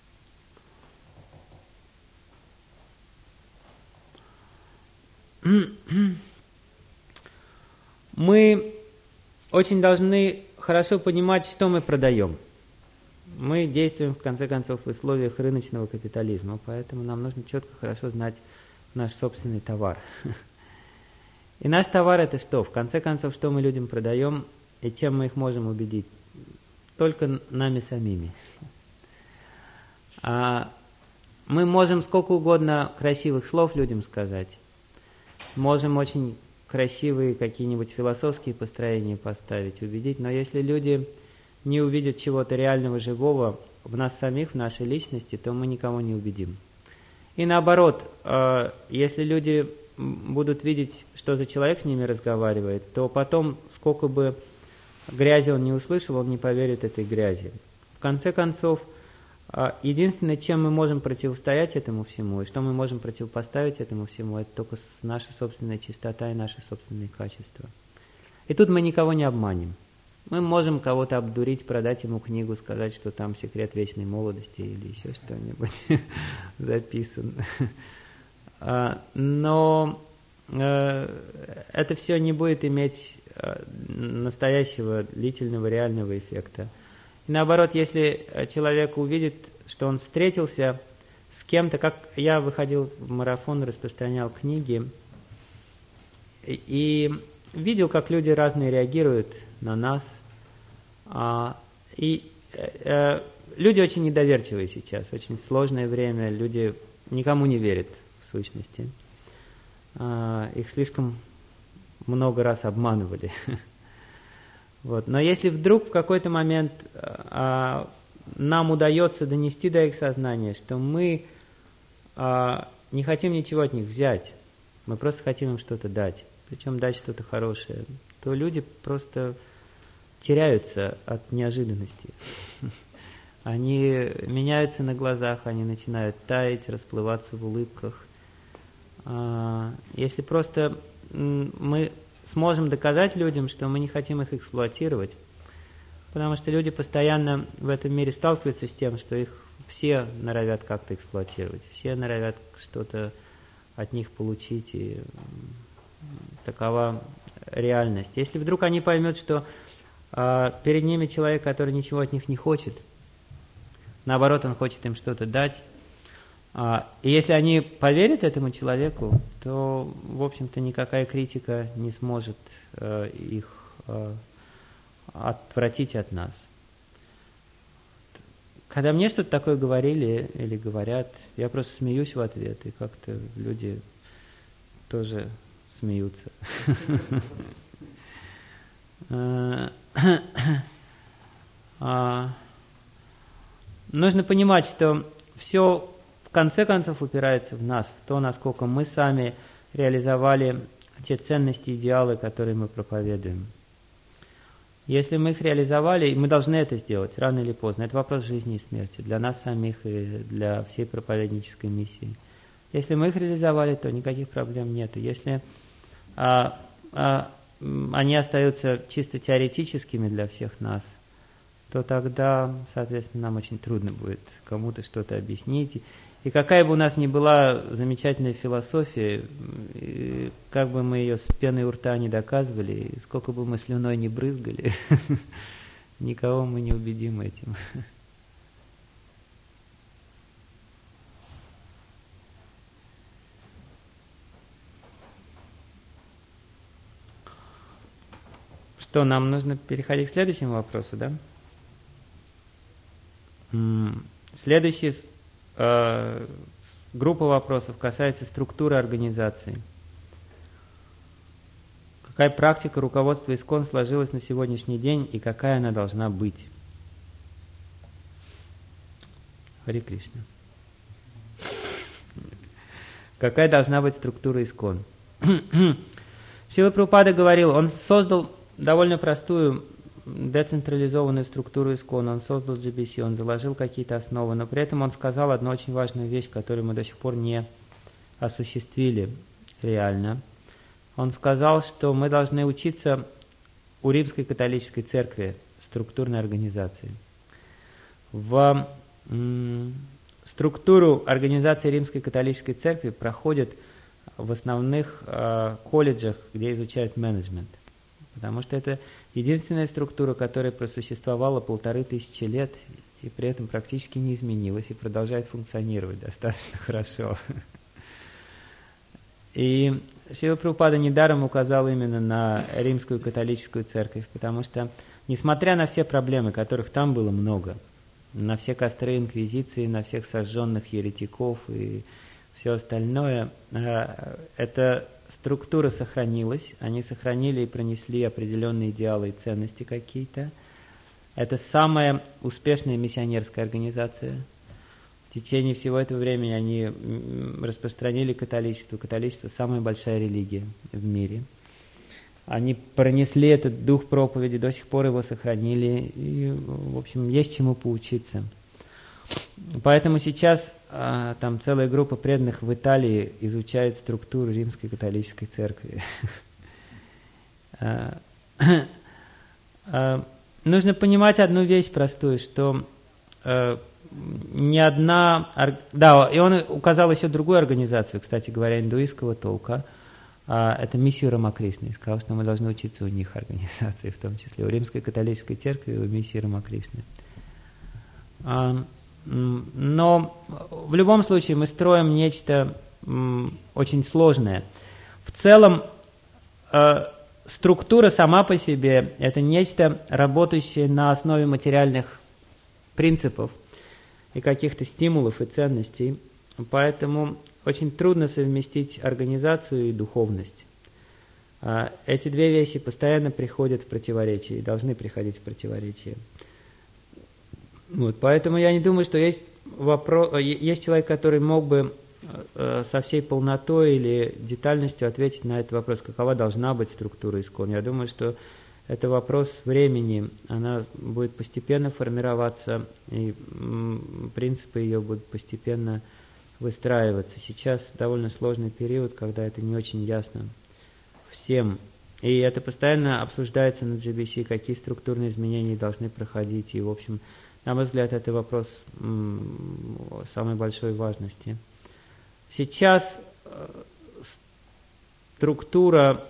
Мы очень должны хорошо понимать, что мы продаем. Мы действуем, в конце концов, в условиях рыночного капитализма, поэтому нам нужно четко, хорошо знать наш собственный товар. И наш товар – это что? В конце концов, что мы людям продаем и чем мы их можем убедить? Только нами самими. мы можем сколько угодно красивых слов людям сказать, можем очень красивые какие-нибудь философские построения поставить, убедить, но если люди не увидят чего-то реального, живого в нас самих, в нашей личности, то мы никого не убедим. И наоборот, если люди будут видеть, что за человек с ними разговаривает, то потом, сколько бы грязи он не услышал, он не поверит этой грязи. В конце концов, единственное, чем мы можем противостоять этому всему, и что мы можем противопоставить этому всему, это только наша собственная чистота и наши собственные качества. И тут мы никого не обманем. Мы можем кого-то обдурить, продать ему книгу, сказать, что там секрет вечной молодости или еще что-нибудь записано. Но это все не будет иметь настоящего, длительного, реального эффекта. И наоборот, если человек увидит, что он встретился с кем-то, как я выходил в марафон, распространял книги, и видел, как люди разные реагируют на нас. И люди очень недоверчивые сейчас, очень сложное время, люди никому не верят в сущности. Их слишком много раз обманывали. Вот. Но если вдруг в какой-то момент нам удается донести до их сознания, что мы не хотим ничего от них взять, мы просто хотим им что-то дать, причем дать что-то хорошее, то люди просто теряются от неожиданности. Они меняются на глазах, они начинают таять, расплываться в улыбках. Если просто мы сможем доказать людям, что мы не хотим их эксплуатировать, потому что люди постоянно в этом мире сталкиваются с тем, что их все норовят как-то эксплуатировать, все норовят что-то от них получить, и такова реальность. Если вдруг они поймут, что перед ними человек, который ничего от них не хочет, наоборот, он хочет им что-то дать, и если они поверят этому человеку, то, в общем-то, никакая критика не сможет их отвратить от нас. Когда мне что-то такое говорили или говорят, я просто смеюсь в ответ, и как-то люди тоже смеются. Нужно понимать, что все в конце концов упирается в нас, в то, насколько мы сами реализовали те ценности, идеалы, которые мы проповедуем. Если мы их реализовали, и мы должны это сделать рано или поздно, это вопрос жизни и смерти для нас самих и для всей проповеднической миссии. Если мы их реализовали, то никаких проблем нет. Если они остаются чисто теоретическими для всех нас, то тогда, соответственно, нам очень трудно будет кому-то что-то объяснить. И какая бы у нас ни была замечательная философия, как бы мы ее с пеной у рта не доказывали, сколько бы мы слюной не брызгали, никого мы не убедим этим. Что, нам нужно переходить к следующему вопросу, да? Следующая группа вопросов касается структуры организации. Какая практика руководства ИСККОН сложилась на сегодняшний день и какая она должна быть? Харе Кришна. Какая должна быть структура ИСККОН? Шрила Прабхупада говорил, он создал довольно простую децентрализованную структуру ИСККОН, он создал GBC, он заложил какие-то основы, но при этом он сказал одну очень важную вещь, которую мы до сих пор не осуществили реально. Он сказал, что мы должны учиться у Римской католической церкви структурной организации. В структуру организации Римской католической церкви проходят в основных колледжах, где изучают менеджмент. Потому что это единственная структура, которая просуществовала 1500 лет и при этом практически не изменилась и продолжает функционировать достаточно хорошо. И Шрила Прабхупада недаром указал именно на Римскую католическую церковь, потому что, несмотря на все проблемы, которых там было много, на все костры инквизиции, на всех сожженных еретиков и все остальное. Эта структура сохранилась, они сохранили и пронесли определенные идеалы и ценности какие-то. Это самая успешная миссионерская организация. В течение всего этого времени они распространили католичество. Католичество – самая большая религия в мире. Они пронесли этот дух проповеди, до сих пор его сохранили. И, в общем, есть чему поучиться. Поэтому сейчас там целая группа преданных в Италии изучает структуру Римской католической церкви. Нужно понимать одну вещь простую, что ни одна... Да, и он указал еще другую организацию, кстати говоря, индуистского толка. Это миссию Рамакришны. И сказал, что мы должны учиться у них организации, в том числе у Римской католической церкви и у миссии Рамакришны. Но в любом случае мы строим нечто очень сложное. В целом структура сама по себе – это нечто, работающее на основе материальных принципов и каких-то стимулов и ценностей. Поэтому очень трудно совместить организацию и духовность. Эти две вещи постоянно приходят в противоречие и должны приходить в противоречие. Вот, поэтому я не думаю, что есть человек, который мог бы со всей полнотой или детальностью ответить на этот вопрос, какова должна быть структура ИСККОН. Я думаю, что это вопрос времени, она будет постепенно формироваться, и принципы ее будут постепенно выстраиваться. Сейчас довольно сложный период, когда это не очень ясно всем. И это постоянно обсуждается на GBC, какие структурные изменения должны проходить. И, в общем, на мой взгляд, это вопрос самой большой важности. Сейчас структура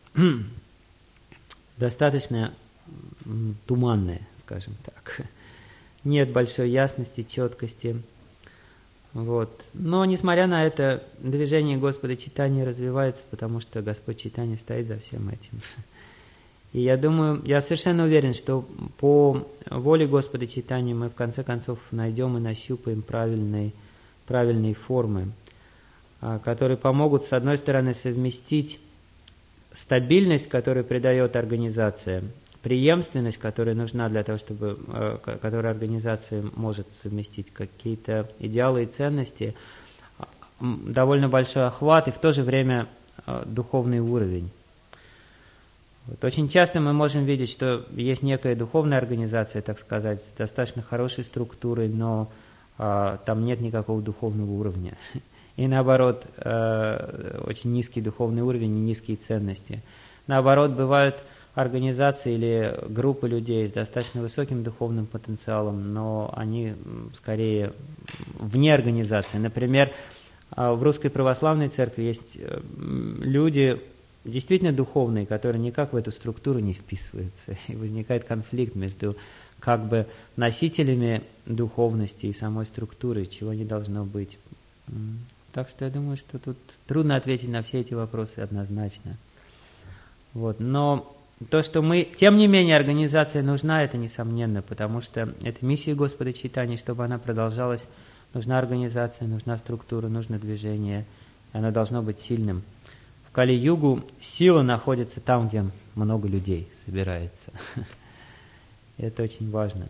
достаточно туманная, скажем так. Нет большой ясности, четкости. Вот. Но, несмотря на это, движение Господа Чайтаньи развивается, потому что Господь Чайтанья стоит за всем этим. И я думаю, я совершенно уверен, что по воле Господа Чайтаньи мы в конце концов найдем и нащупаем правильные формы, которые помогут, с одной стороны, совместить стабильность, которую придает организация, преемственность, которая нужна для того, чтобы, которую организация может совместить, какие-то идеалы и ценности, довольно большой охват и в то же время духовный уровень. Вот. Очень часто мы можем видеть, что есть некая духовная организация, так сказать, с достаточно хорошей структурой, но там нет никакого духовного уровня. И наоборот, очень низкий духовный уровень и низкие ценности. Наоборот, бывают организации или группы людей с достаточно высоким духовным потенциалом, но они скорее вне организации. Например, в Русской Православной Церкви есть люди действительно духовные, которые никак в эту структуру не вписываются. И возникает конфликт между как бы носителями духовности и самой структурой, чего не должно быть. Так что я думаю, что тут трудно ответить на все эти вопросы однозначно. Вот. Но то, что тем не менее, организация нужна, это несомненно, потому что это миссия Господа Чайтаньи, чтобы она продолжалась, нужна организация, нужна структура, нужно движение, оно должно быть сильным. В Кали-югу сила находится там, где много людей собирается. Это очень важно.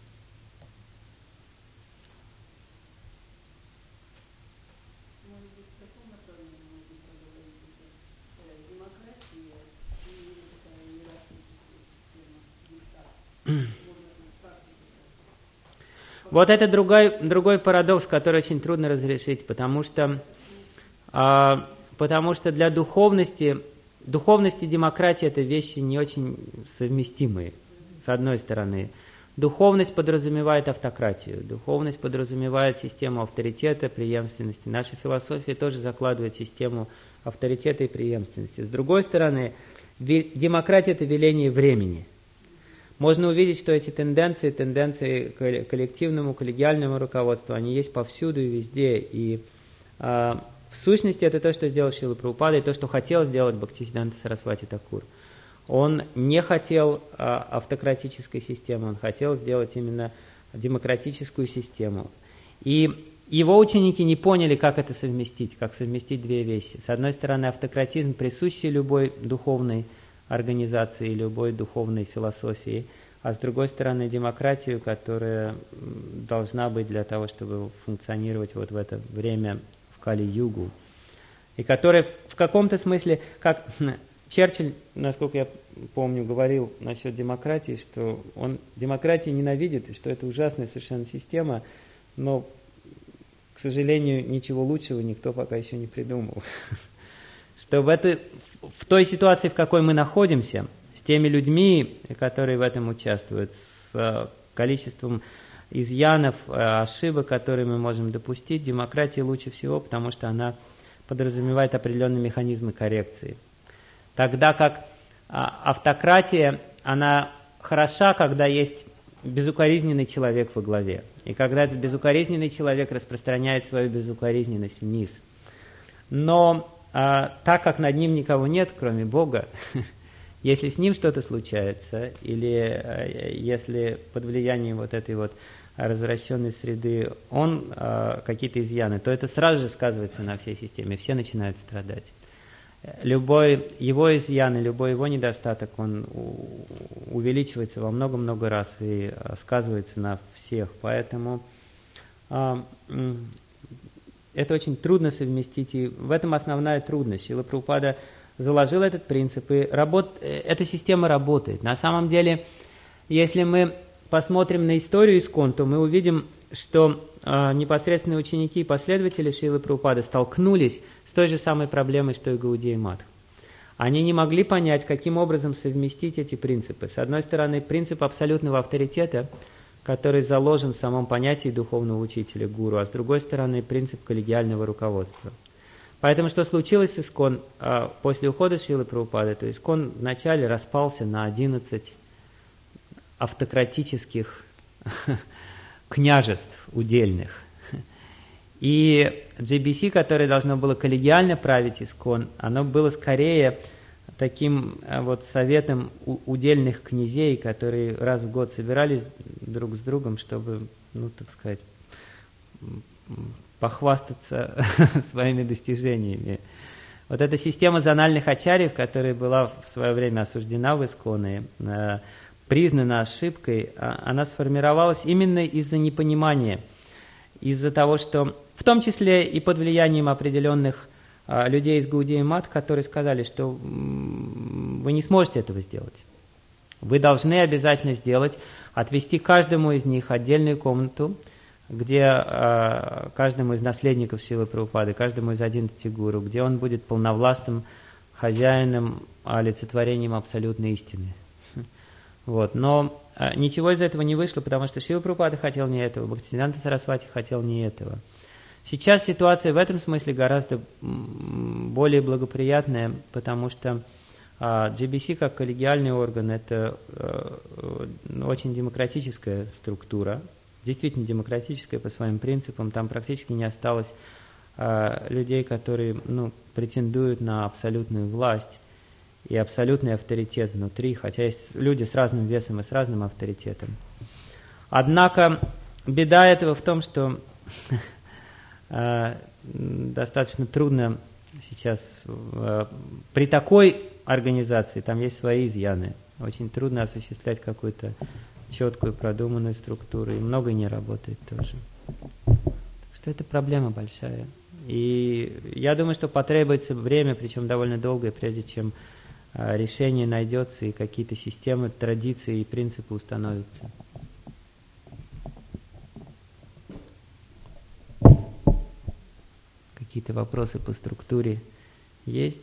Вот это другой парадокс, который очень трудно разрешить, потому что для духовности и демократия – это вещи не очень совместимые, с одной стороны. Духовность подразумевает автократию, духовность подразумевает систему авторитета, преемственности. Наша философия тоже закладывает систему авторитета и преемственности. С другой стороны, демократия – это веление времени. Можно увидеть, что эти тенденции к коллективному, коллегиальному руководству, они есть повсюду и везде. И в сущности это то, что сделал Шрила Прабхупада, и то, что хотел сделать Бхактисиддханта Сарасвати Такур. Он не хотел автократической системы, он хотел сделать именно демократическую систему. И его ученики не поняли, как это совместить, как совместить две вещи. С одной стороны, автократизм, присущий любой духовной организации, любой духовной философии, а с другой стороны, демократию, которая должна быть для того, чтобы функционировать вот в это время в Кали-югу. И которая в каком-то смысле, как Черчилль, насколько я помню, говорил насчет демократии, что он демократию ненавидит, и что это ужасная совершенно система, но, к сожалению, ничего лучшего никто пока еще не придумал. Что в той ситуации, в какой мы находимся, с теми людьми, которые в этом участвуют, с количеством изъянов, ошибок, которые мы можем допустить, демократия лучше всего, потому что она подразумевает определенные механизмы коррекции. Тогда как автократия, она хороша, когда есть безукоризненный человек во главе. И когда этот безукоризненный человек распространяет свою безукоризненность вниз. Но так как над ним никого нет, кроме Бога, если с ним что-то случается, или если под влиянием вот этой вот развращенной среды он какие-то изъяны, то это сразу же сказывается на всей системе, все начинают страдать. Любой его изъян и любой его недостаток, он увеличивается во много-много раз и сказывается на всех. Поэтому это очень трудно совместить, и в этом основная трудность. Шрила Прабхупада заложил этот принцип, и эта система работает. На самом деле, если мы посмотрим на историю ИСККОН, то мы увидим, что непосредственные ученики и последователи Шрилы Прабхупады столкнулись с той же самой проблемой, что и Гаудия Матх. Они не могли понять, каким образом совместить эти принципы. С одной стороны, принцип абсолютного авторитета, который заложен в самом понятии духовного учителя, гуру, а с другой стороны, принцип коллегиального руководства. Поэтому что случилось с ИСККОН после ухода Шрилы Прабхупады, то ИСККОН вначале распался на 11 автократических княжеств удельных. И GBC, которое должно было коллегиально править ИСККОН, оно было скорее таким вот советом удельных князей, которые раз в год собирались друг с другом, чтобы, так сказать, похвастаться своими достижениями. Вот эта система зональных ачарьев, которая была в свое время осуждена в ИСККОНе, признана ошибкой, она сформировалась именно из-за непонимания, из-за того, что, в том числе и под влиянием определенных людей из Гаудия Матх, которые сказали, что вы не сможете этого сделать. Вы должны обязательно отвести каждому из них отдельную комнату, где каждому из наследников Шрилы Прабхупады, каждому из 11 гуру, где он будет полновластным хозяином, олицетворением абсолютной истины. Вот. Но ничего из этого не вышло, потому что Шрила Прабхупада хотел не этого, Бхактисиданта Сарасвати хотел не этого. Сейчас ситуация в этом смысле гораздо более благоприятная, потому что GBC как коллегиальный орган – это очень демократическая структура, действительно демократическая по своим принципам. Там практически не осталось людей, которые претендуют на абсолютную власть и абсолютный авторитет внутри, хотя есть люди с разным весом и с разным авторитетом. Однако беда этого в том, что достаточно трудно сейчас при такой организации, там есть свои изъяны, очень трудно осуществлять какую-то четкую, продуманную структуру, и много не работает тоже. Так что это проблема большая. И я думаю, что потребуется время, причем довольно долгое, прежде чем решение найдется и какие-то системы, традиции и принципы установятся. Какие-то вопросы по структуре есть?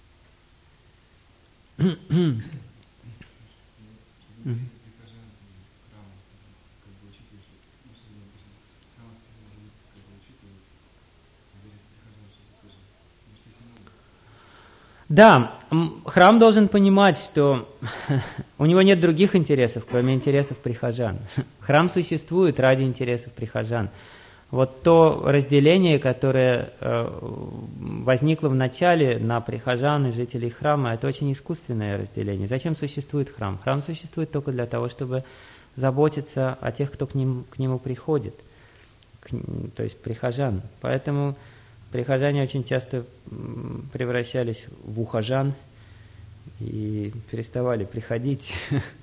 Да, храм должен понимать, что у него нет других интересов, кроме интересов прихожан. Храм существует ради интересов прихожан. Вот то разделение, которое возникло в начале на прихожан и жителей храма, это очень искусственное разделение. Зачем существует храм? Храм существует только для того, чтобы заботиться о тех, кто к нему приходит, то есть прихожан. Поэтому прихожане очень часто превращались в ухожан и переставали приходить.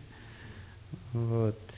Вот.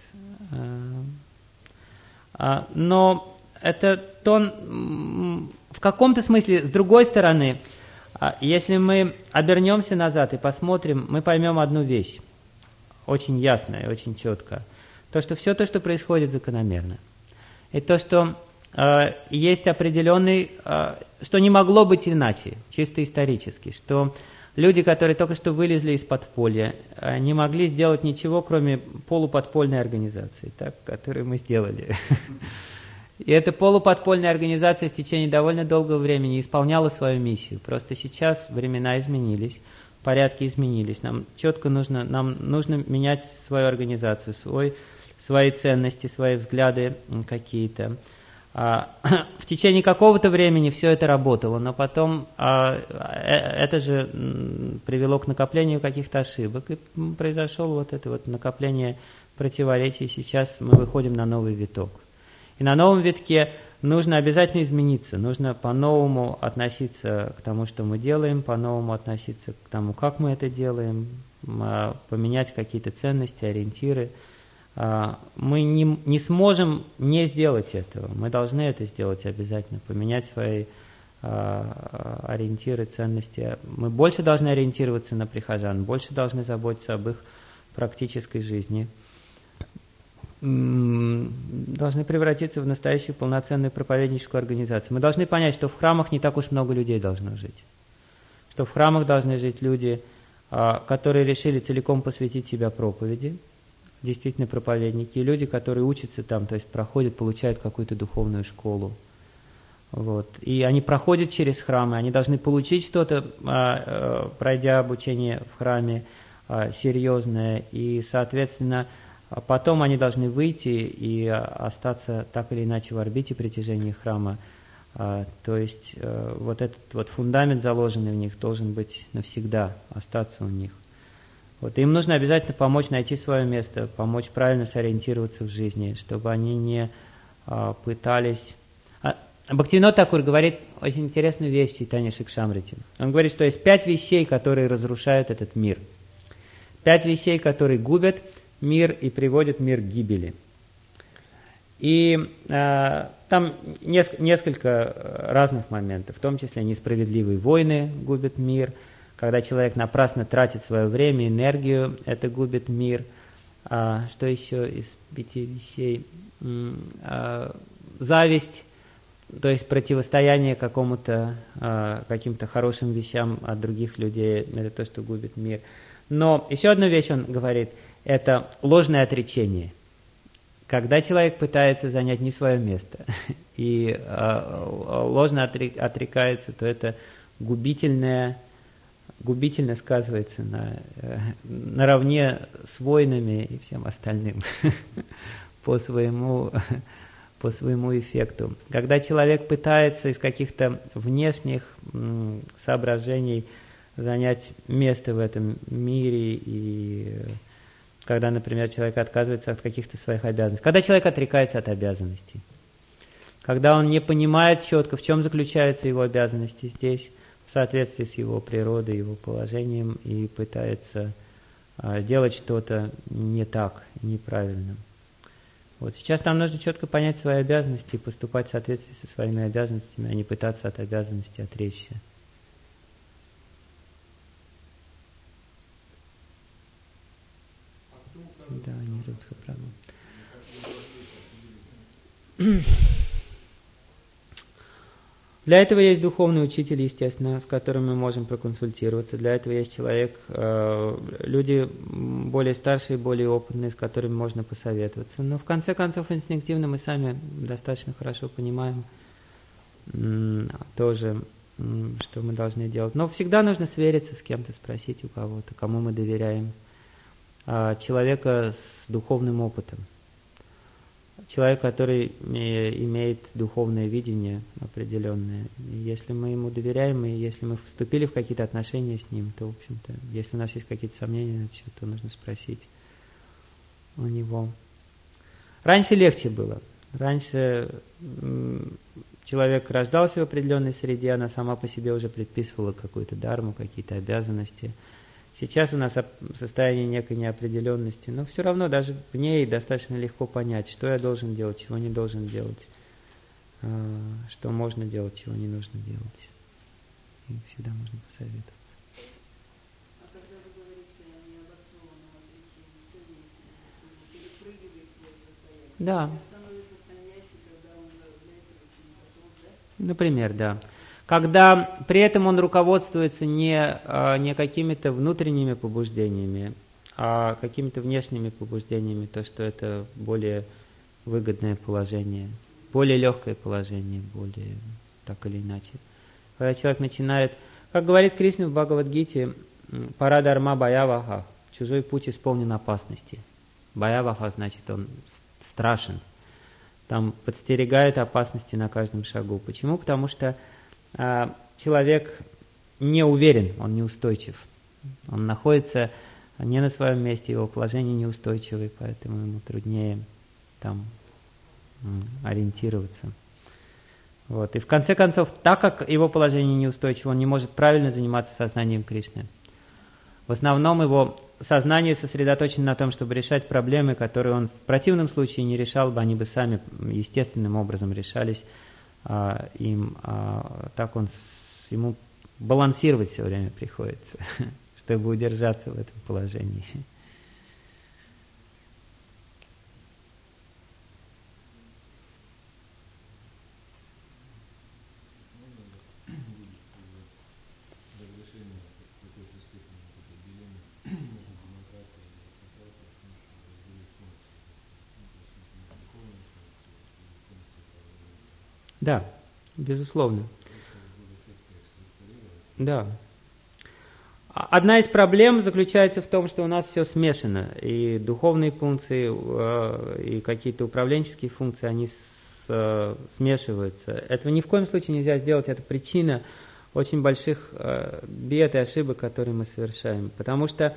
Но это тон в каком-то смысле, с другой стороны, если мы обернемся назад и посмотрим, мы поймем одну вещь, очень ясно и очень четко. То, что все то, что происходит, закономерно. И то, что есть определенный, что не могло быть иначе, чисто исторически, что люди, которые только что вылезли из подполья, не могли сделать ничего, кроме полуподпольной организации, так, которую мы сделали. И эта полуподпольная организация в течение довольно долгого времени исполняла свою миссию. Просто сейчас времена изменились, порядки изменились. Нам нужно менять свою организацию, свои ценности, свои взгляды какие-то. В течение какого-то времени все это работало, но потом это же привело к накоплению каких-то ошибок, и произошло вот это вот накопление противоречий. Сейчас мы выходим на новый виток. И на новом витке нужно обязательно измениться, нужно по-новому относиться к тому, что мы делаем, по-новому относиться к тому, как мы это делаем, поменять какие-то ценности, ориентиры. Мы не сможем не сделать этого, мы должны это сделать обязательно, поменять свои ориентиры, ценности. Мы больше должны ориентироваться на прихожан, больше должны заботиться об их практической жизни. Должны превратиться в настоящую полноценную проповедническую организацию. Мы должны понять, что в храмах не так уж много людей должно жить. Что в храмах должны жить люди, которые решили целиком посвятить себя проповеди, действительно проповедники, и люди, которые учатся там, то есть проходят, получают какую-то духовную школу. Вот. И они проходят через храмы, они должны получить что-то, пройдя обучение в храме серьезное, и, соответственно, потом они должны выйти и остаться так или иначе в орбите притяжения храма. То есть вот этот вот фундамент, заложенный в них, должен быть навсегда, остаться у них. Вот. Им нужно обязательно помочь найти свое место, помочь правильно сориентироваться в жизни, чтобы они не пытались... Бхактивинод Тхакур говорит очень интересную вещь в Чайтанья Шикшамрите. Он говорит, что есть 5 вещей, которые разрушают этот мир. 5 вещей, которые губят мир и приводит мир к гибели. И там несколько разных моментов, в том числе несправедливые войны губят мир, когда человек напрасно тратит свое время, энергию, это губит мир. Что еще из 5 вещей? Зависть, то есть противостояние каким-то хорошим вещам от других людей, это то, что губит мир. Но еще одну вещь он говорит, это ложное отречение. Когда человек пытается занять не свое место и ложно отрекается, то это губительно сказывается наравне с войнами и всем остальным по своему эффекту. Когда человек пытается из каких-то внешних соображений занять место в этом мире, и когда, например, человек отказывается от каких-то своих обязанностей, когда человек отрекается от обязанностей, когда он не понимает четко, в чем заключаются его обязанности здесь, в соответствии с его природой, его положением, и пытается делать что-то не так, неправильно. Вот. Сейчас нам нужно четко понять свои обязанности и поступать в соответствии со своими обязанностями, а не пытаться от обязанностей отречься. Да, не Рудха Прабху. Для этого есть духовный учитель, естественно, с которым мы можем проконсультироваться. Для этого есть человек, люди более старшие, более опытные, с которыми можно посоветоваться. Но в конце концов инстинктивно мы сами достаточно хорошо понимаем тоже, что мы должны делать. Но всегда нужно свериться с кем-то, спросить у кого-то, кому мы доверяем. Человека с духовным опытом. Человек, который имеет духовное видение определенное. И если мы ему доверяем, и если мы вступили в какие-то отношения с ним, то, в общем-то, если у нас есть какие-то сомнения, то нужно спросить у него. Раньше легче было. Раньше человек рождался в определенной среде, она сама по себе уже предписывала какую-то дарму, какие-то обязанности. Сейчас у нас состояние некой неопределенности, но все равно даже в ней достаточно легко понять, что я должен делать, чего не должен делать, что можно делать, чего не нужно делать. И всегда можно посоветоваться. А когда вы говорите о необоснованном отречении, что имеете в виду? Перепрыгиваете это состояние? Да. Становится саньяси, когда он для этого еще не пошел, да? Например, да. Когда при этом он руководствуется не какими-то внутренними побуждениями, а какими-то внешними побуждениями, то, что это более выгодное положение, более легкое положение, более так или иначе. Когда человек начинает, как говорит Кришна в Бхагавад-гите, «Парадарма баяваха», чужой путь исполнен опасности. Баяваха значит он страшен. Там подстерегает опасности на каждом шагу. Почему? Потому что человек не уверен, он неустойчив. Он находится не на своем месте, его положение неустойчивое, поэтому ему труднее там ориентироваться. Вот. И в конце концов, так как его положение неустойчиво, он не может правильно заниматься сознанием Кришны. В основном его сознание сосредоточено на том, чтобы решать проблемы, которые он в противном случае не решал бы, они бы сами естественным образом решались. Так ему балансировать все время приходится, чтобы удержаться в этом положении. Да, безусловно. Да. Одна из проблем заключается в том, что у нас все смешано. И духовные функции, и какие-то управленческие функции, они смешиваются. Этого ни в коем случае нельзя сделать. Это причина очень больших бед и ошибок, которые мы совершаем. Потому что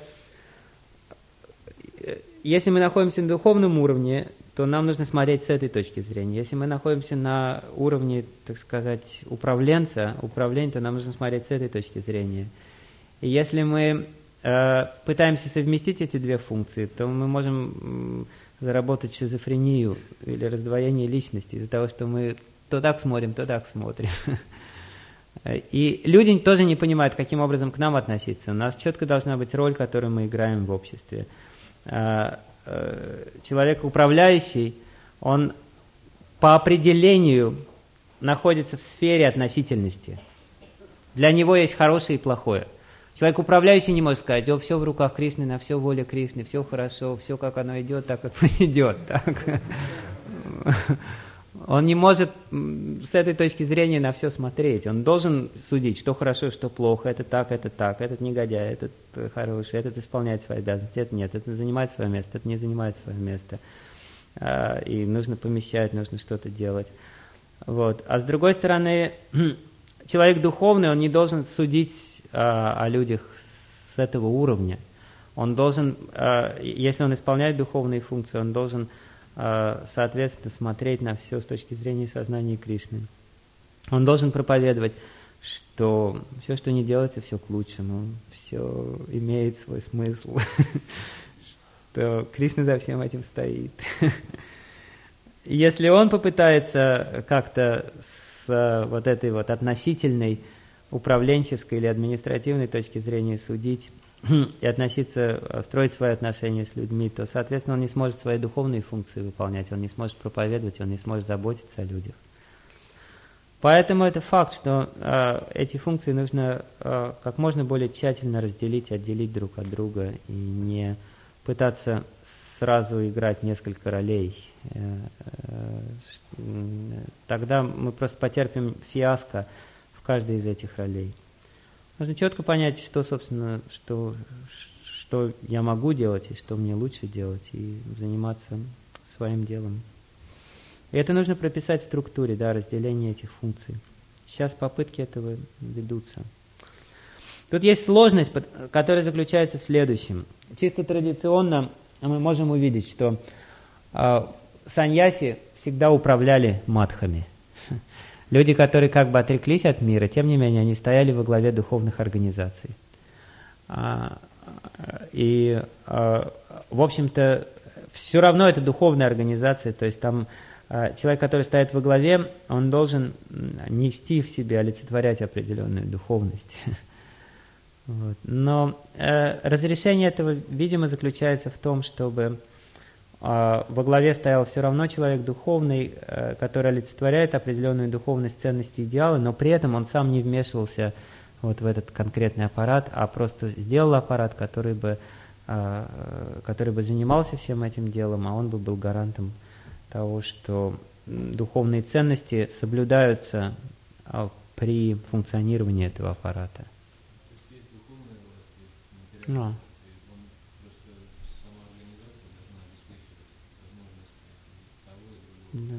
если мы находимся на духовном уровне, то нам нужно смотреть с этой точки зрения. Если мы находимся на уровне, так сказать, управления, то нам нужно смотреть с этой точки зрения. И если мы пытаемся совместить эти две функции, то мы можем заработать шизофрению или раздвоение личности из-за того, что мы то так смотрим, то так смотрим. И люди тоже не понимают, каким образом к нам относиться. У нас четко должна быть роль, которую мы играем в обществе. Человек управляющий, он по определению находится в сфере относительности. Для него есть хорошее и плохое. Человек управляющий не может сказать: о, все в руках Кришны, на все воля Кришны, все хорошо, все как оно идет, так как идет. Так. Он не может с этой точки зрения на все смотреть. Он должен судить, что хорошо, что плохо, это так, этот негодяй, этот хороший, этот исполняет свои обязанности, это нет, это занимает свое место, это не занимает свое место. И нужно помещать, нужно что-то делать. Вот. А с другой стороны, человек духовный, он не должен судить о людях с этого уровня. Он должен, если он исполняет духовные функции, он должен соответственно смотреть на все с точки зрения сознания Кришны. Он должен проповедовать, что все, что не делается, все к лучшему, все имеет свой смысл, что Кришна за всем этим стоит. Если он попытается как-то с вот этой вот относительной управленческой или административной точки зрения судить и относиться, строить свои отношения с людьми, то, соответственно, он не сможет свои духовные функции выполнять, он не сможет проповедовать, он не сможет заботиться о людях. Поэтому это факт, что эти функции нужно как можно более тщательно разделить, отделить друг от друга и не пытаться сразу играть несколько ролей. Тогда мы просто потерпим фиаско в каждой из этих ролей. Нужно четко понять, что, собственно, что я могу делать и что мне лучше делать, и заниматься своим делом. И это нужно прописать в структуре, да, разделение этих функций. Сейчас попытки этого ведутся. Тут есть сложность, которая заключается в следующем. Чисто традиционно мы можем увидеть, что саньяси всегда управляли мадхами. Люди, которые как бы отреклись от мира, тем не менее, они стояли во главе духовных организаций. В общем-то, все равно это духовная организация, то есть там человек, который стоит во главе, он должен нести в себе, олицетворять определенную духовность. Вот. Но разрешение этого, видимо, заключается в том, чтобы во главе стоял все равно человек духовный, который олицетворяет определенную духовность, ценности, идеалы, но при этом он сам не вмешивался вот в этот конкретный аппарат, а просто сделал аппарат, который бы занимался всем этим делом, а он бы был гарантом того, что духовные ценности соблюдаются при функционировании этого аппарата. Ну. Да.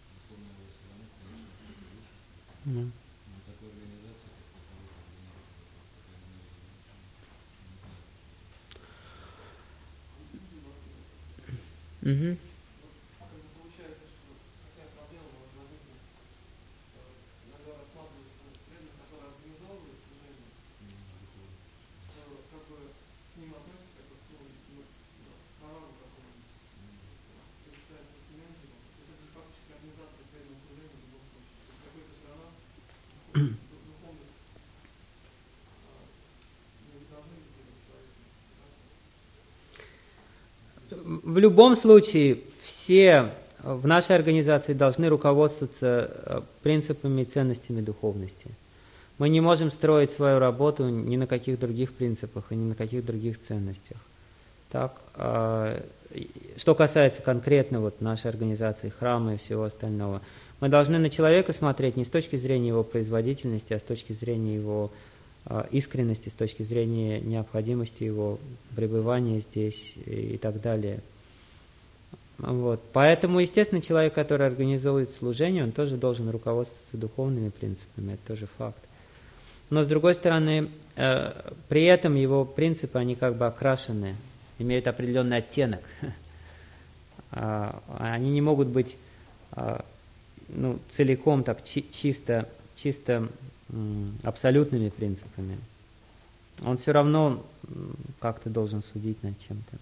Да. Угу. В любом случае, все в нашей организации должны руководствоваться принципами и ценностями духовности. Мы не можем строить свою работу ни на каких других принципах и ни на каких других ценностях. Так, что касается конкретно вот нашей организации, храма и всего остального, мы должны на человека смотреть не с точки зрения его производительности, а с точки зрения его искренности, с точки зрения необходимости его пребывания здесь и так далее. Вот. Поэтому, естественно, человек, который организует служение, он тоже должен руководствоваться духовными принципами, это тоже факт. Но, с другой стороны, при этом его принципы, они как бы окрашены, имеют определенный оттенок. Они не могут быть целиком так чисто абсолютными принципами. Он все равно как-то должен судить над чем-то.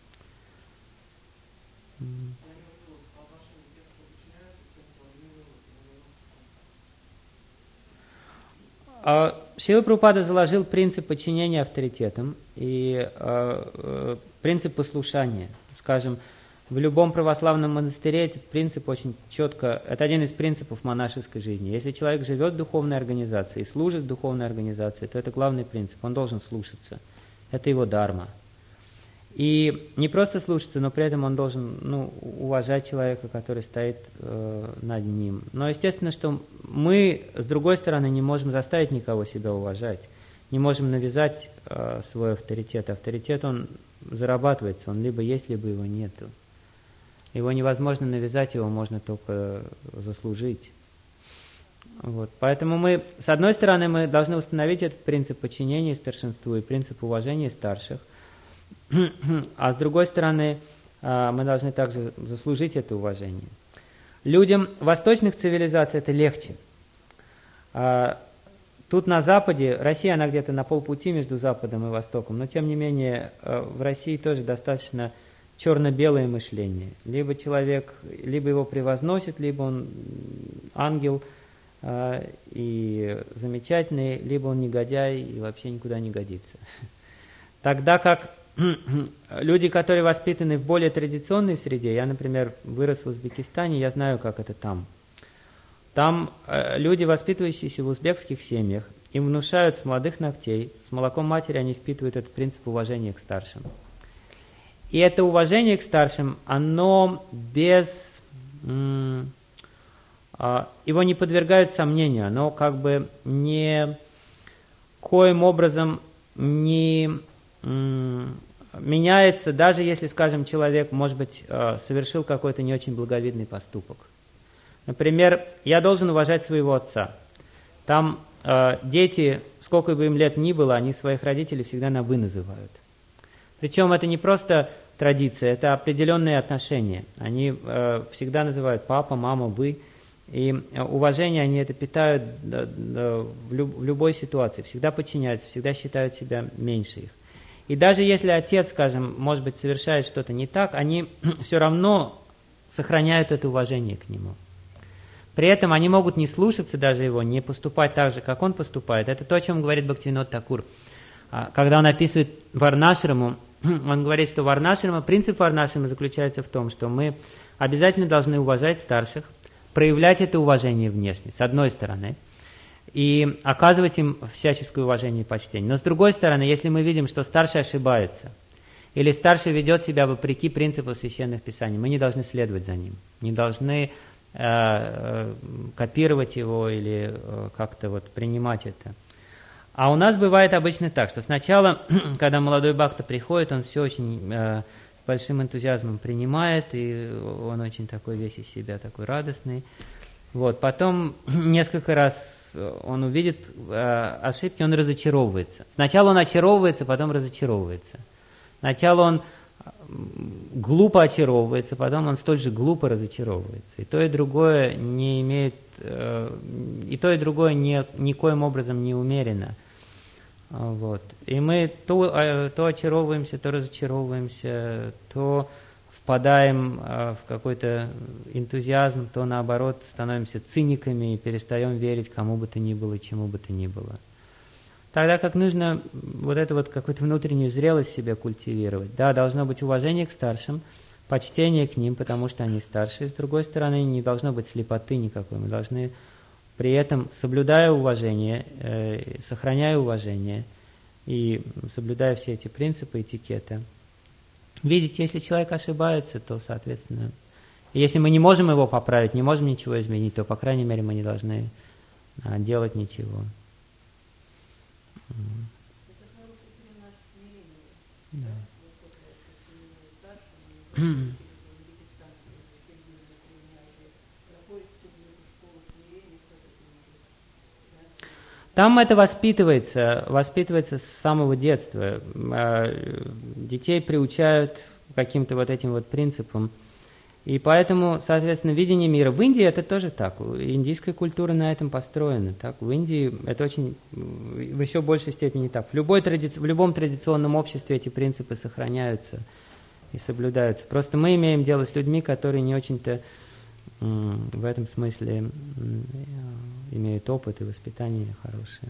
Шрила Прабхупада заложил принцип подчинения авторитетам и принцип послушания. Скажем, в любом православном монастыре этот принцип очень четко, это один из принципов монашеской жизни. Если человек живет в духовной организации и служит в духовной организации, то это главный принцип, он должен слушаться. Это его дharma. И не просто слушаться, но при этом он должен уважать человека, который стоит над ним. Но естественно, что мы, с другой стороны, не можем заставить никого себя уважать, не можем навязать свой авторитет. Авторитет, он зарабатывается, он либо есть, либо его нету. Его невозможно навязать, его можно только заслужить. Вот. Поэтому мы, с одной стороны, мы должны установить этот принцип подчинения старшинству и принцип уважения старших, а с другой стороны, мы должны также заслужить это уважение. Людям восточных цивилизаций это легче. Тут на Западе, Россия, она где-то на полпути между Западом и Востоком, но тем не менее в России тоже достаточно черно-белое мышление. Либо человек, либо его превозносит, либо он ангел и замечательный, либо он негодяй и вообще никуда не годится. Тогда как люди, которые воспитаны в более традиционной среде, я, например, вырос в Узбекистане, я знаю, как это там. Там люди, воспитывающиеся в узбекских семьях, им внушают с молодых ногтей, с молоком матери они впитывают этот принцип уважения к старшим. И это уважение к старшим, оно его не подвергают сомнению, оно как бы никоим образом не меняется, даже если, скажем, человек, может быть, совершил какой-то не очень благовидный поступок. Например, я должен уважать своего отца. Там дети, сколько бы им лет ни было, они своих родителей всегда на «вы» называют. Причем это не просто традиция, это определенные отношения. Они всегда называют папа, мама, вы. И уважение они это питают в любой ситуации, всегда подчиняются, всегда считают себя меньше их. И даже если отец, скажем, может быть, совершает что-то не так, они все равно сохраняют это уважение к нему. При этом они могут не слушаться даже его, не поступать так же, как он поступает. Это то, о чем говорит Бхактивинод Такур. Когда он описывает Варнашраму, он говорит, что принцип Варнашрама заключается в том, что мы обязательно должны уважать старших, проявлять это уважение внешне, с одной стороны, и оказывать им всяческое уважение и почтение. Но с другой стороны, если мы видим, что старший ошибается, или старший ведет себя вопреки принципу священных писаний, мы не должны следовать за ним, не должны копировать его или как-то вот принимать это. А у нас бывает обычно так, что сначала, когда молодой бхакта приходит, он все очень с большим энтузиазмом принимает, и он очень такой весь из себя, такой радостный. Вот. Потом несколько раз он увидит ошибки, он разочаровывается. Сначала он очаровывается, потом разочаровывается. Сначала он глупо очаровывается, потом он столь же глупо разочаровывается. И то, и другое не имеет, и то, и другое никоим образом не умеренно. Вот. И мы то очаровываемся, то разочаровываемся, то впадаем в какой-то энтузиазм, то наоборот становимся циниками и перестаем верить кому бы то ни было, чему бы то ни было. Тогда как нужно вот эту вот какую-то внутреннюю зрелость в себе культивировать. Да, должно быть уважение к старшим, почтение к ним, потому что они старшие. С другой стороны, не должно быть слепоты никакой. Мы должны при этом, соблюдая уважение, сохраняя уважение и соблюдая все эти принципы этикета, видеть, если человек ошибается, то, соответственно, если мы не можем его поправить, не можем ничего изменить, то, по крайней мере, мы не должны делать ничего. Это хороший пример смирения. Да. Там это воспитывается с самого детства. Детей приучают каким-то вот этим вот принципам. И поэтому, соответственно, видение мира. В Индии это тоже так. Индийская культура на этом построена. Так? В Индии это очень, в еще большей степени так. В любом традиционном обществе эти принципы сохраняются и соблюдаются. Просто мы имеем дело с людьми, которые не очень-то в этом смысле имеют опыт и воспитание хорошее.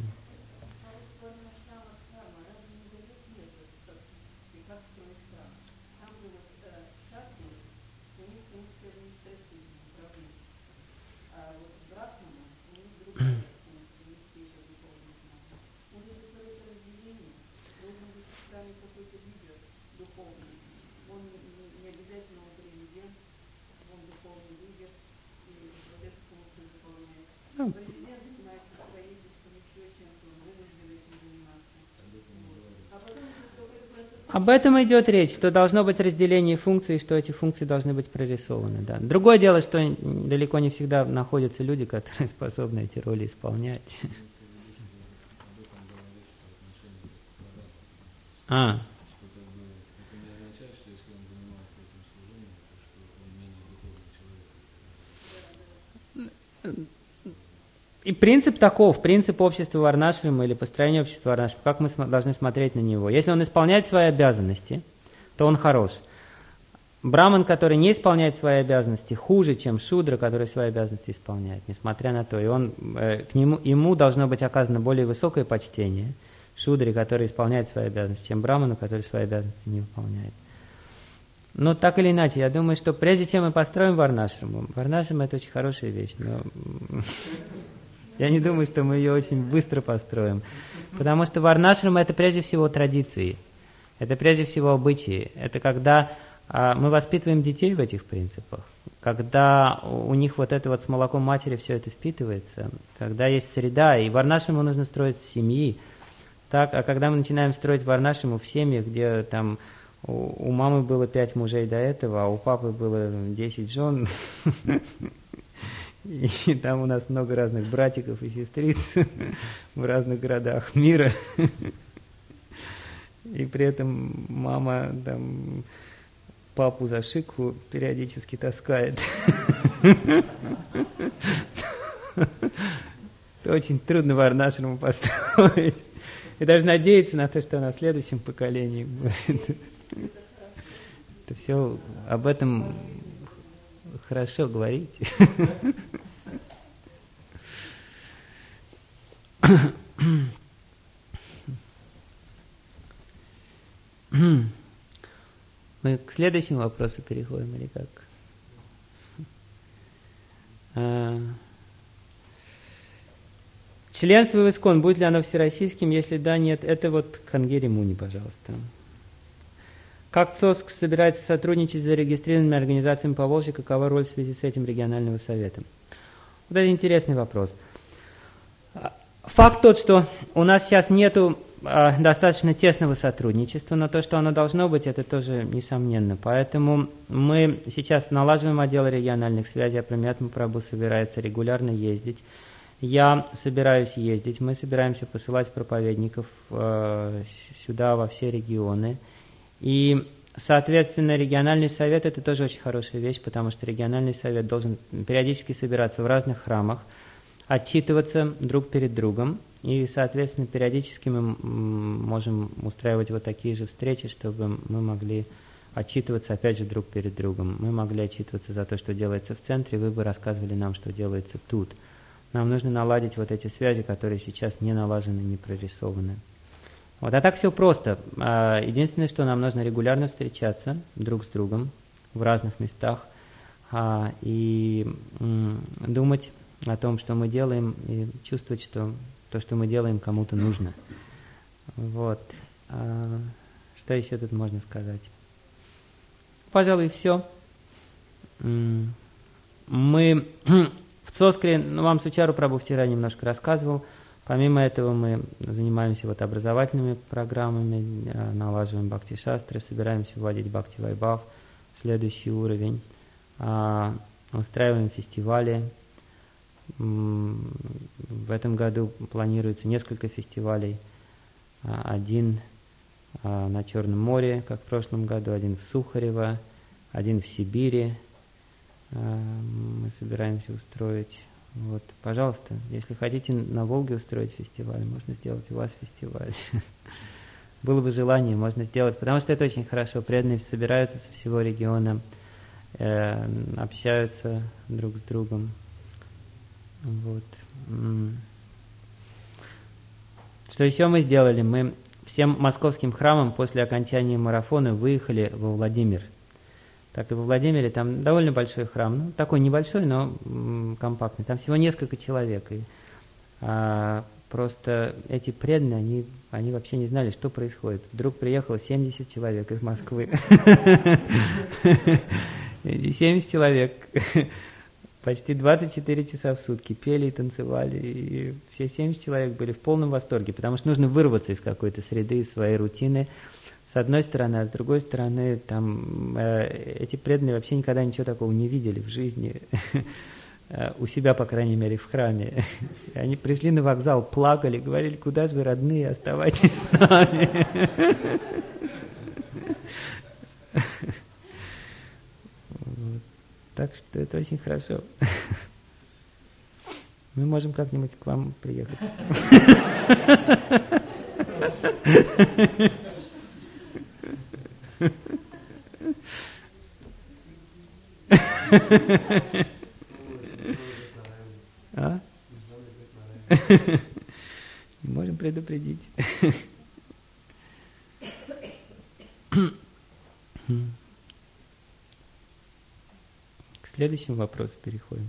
Об этом идет речь, что должно быть разделение функций, что эти функции должны быть прорисованы. Да. Другое дело, что далеко не всегда находятся люди, которые способны эти роли исполнять. И принцип таков, принцип общества Варнашрама или построения общества Варнашрама, как мы должны смотреть на него. Если он исполняет свои обязанности, то он хорош. Браман, который не исполняет свои обязанности, хуже, чем шудра, который свои обязанности исполняет, несмотря на то. И ему должно быть оказано более высокое почтение шудре, который исполняет свои обязанности, чем браману, который свои обязанности не выполняет. Но так или иначе, я думаю, что прежде чем мы построим Варнашраму, Варнашрама это очень хорошая вещь, но я не думаю, что мы ее очень быстро построим. Потому что Варнашрама это прежде всего традиции, это прежде всего обычаи. Это когда мы воспитываем детей в этих принципах, когда у них вот это вот с молоком матери все это впитывается, когда есть среда, и Варнашраму нужно строить с семьи. Так, а когда мы начинаем строить Варнашраму в семьях, где там у мамы было 5 мужей до этого, а у папы было 10 жен, и там у нас много разных братиков и сестриц в разных городах мира. И при этом мама там папу за шику периодически таскает. Это очень трудно варнашраму построить. И даже надеяться на то, что на следующем поколении будет. Это все об этом хорошо говорить. Мы к следующему вопросу переходим или как? Членство в ИСККОН, будет ли оно всероссийским? Если да, нет, это вот Хангири Муни, пожалуйста. Как ЦОСК собирается сотрудничать с зарегистрированными организациями Поволжья? Какова роль в связи с этим регионального совета? Вот это интересный вопрос. Факт тот, что у нас сейчас нету достаточно тесного сотрудничества, но то, что оно должно быть, это тоже несомненно. Поэтому мы сейчас налаживаем отдел региональных связей, Апрамиат Мапрабху собирается регулярно ездить. Я собираюсь ездить, мы собираемся посылать проповедников сюда, во все регионы. И, соответственно, региональный совет – это тоже очень хорошая вещь, потому что региональный совет должен периодически собираться в разных храмах, отчитываться друг перед другом. И, соответственно, периодически мы можем устраивать вот такие же встречи, чтобы мы могли отчитываться, опять же, друг перед другом. Мы могли отчитываться за то, что делается в центре, вы бы рассказывали нам, что делается тут. Нам нужно наладить вот эти связи, которые сейчас не налажены, не прорисованы. Вот. А так все просто. Единственное, что нам нужно регулярно встречаться друг с другом в разных местах и думать о том, что мы делаем, и чувствовать, что то, что мы делаем, кому-то нужно. Вот. Что еще тут можно сказать? Пожалуй, все. Мы в ЦОСКре, вам Сучару Прабху вчера немножко рассказывал. Помимо этого мы занимаемся вот образовательными программами, налаживаем бхакти-шастры, собираемся вводить бхакти-вайбхав, следующий уровень, устраиваем фестивали. В этом году планируется несколько фестивалей. Один на Черном море, как в прошлом году, один в Сухарево, один в Сибири. Мы собираемся устроить. Вот, пожалуйста, если хотите на Волге устроить фестиваль, можно сделать у вас фестиваль. Было бы желание, можно сделать, потому что это очень хорошо. Преданные собираются со всего региона, общаются друг с другом. Вот. Что еще мы сделали? Мы всем московским храмам после окончания марафона выехали во Владимир. Так и во Владимире там довольно большой храм, ну, такой небольшой, но компактный. Там всего несколько человек. И, просто эти преданные, они вообще не знали, что происходит. Вдруг приехало 70 человек из Москвы. 70 человек. Почти 24 часа в сутки пели и танцевали. И все 70 человек были в полном восторге, потому что нужно вырваться из какой-то среды, из своей рутины. С одной стороны, а с другой стороны, там эти преданные вообще никогда ничего такого не видели в жизни, у себя, по крайней мере, в храме. Они пришли на вокзал, плакали, говорили: куда же вы, родные, оставайтесь с нами. Вот. Так что это очень хорошо. Мы можем как-нибудь к вам приехать. Можем предупредить. К следующему вопросу переходим.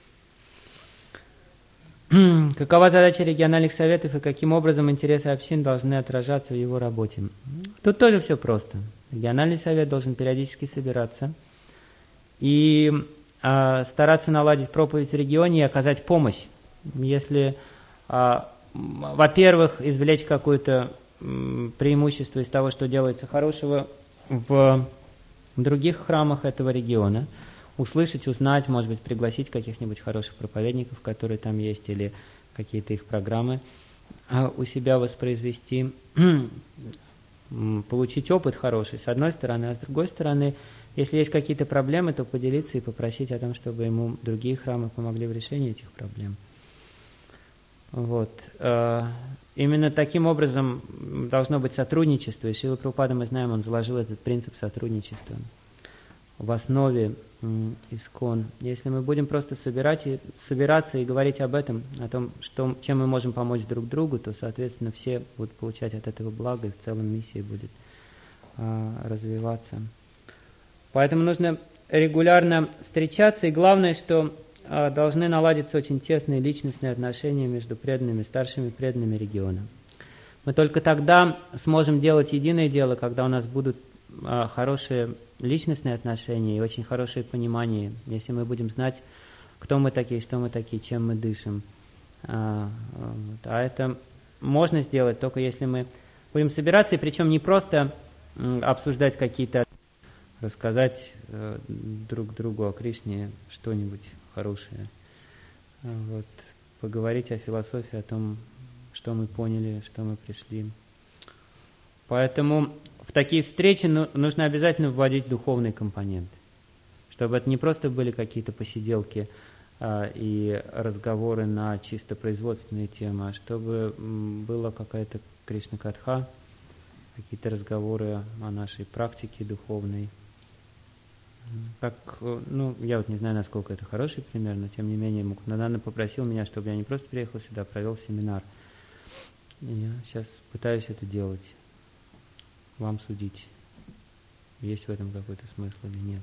Какова задача региональных советов и каким образом интересы общин должны отражаться в его работе? Тут тоже все просто. Региональный совет должен периодически собираться и стараться наладить проповедь в регионе и оказать помощь. Если, во-первых, извлечь какое-то преимущество из того, что делается хорошего в других храмах этого региона, услышать, узнать, может быть, пригласить каких-нибудь хороших проповедников, которые там есть, или какие-то их программы у себя воспроизвести, получить опыт хороший, с одной стороны, а с другой стороны, Если есть какие-то проблемы, то поделиться и попросить о том, чтобы ему другие храмы помогли в решении этих проблем. Вот. Именно таким образом должно быть сотрудничество. И Шрила Прабхупада, мы знаем, он заложил этот принцип сотрудничества в основе ИСККОН. Если мы будем просто собираться и говорить об этом, о том, чем мы можем помочь друг другу, то, соответственно, все будут получать от этого благо, и в целом миссия будет развиваться. Поэтому нужно регулярно встречаться, и главное, что должны наладиться очень тесные личностные отношения между преданными, старшими преданными региона. Мы только тогда сможем делать единое дело, когда у нас будут хорошие личностные отношения и очень хорошее понимание, если мы будем знать, кто мы такие, что мы такие, чем мы дышим. А это можно сделать только если мы будем собираться, и причем не просто обсуждать какие-то, рассказать друг другу о Кришне что-нибудь хорошее, вот, поговорить о философии, о том, что мы поняли, что мы пришли. Поэтому в такие встречи нужно обязательно вводить духовный компонент, чтобы это не просто были какие-то посиделки и разговоры на чисто производственные темы, а чтобы была какая-то Кришна-катха, какие-то разговоры о нашей практике духовной. Я вот не знаю, насколько это хороший пример, но тем не менее Мукундананда попросил меня, чтобы я не просто приехал сюда, а провел семинар. И я сейчас пытаюсь это делать. Вам судить, есть в этом какой-то смысл или нет.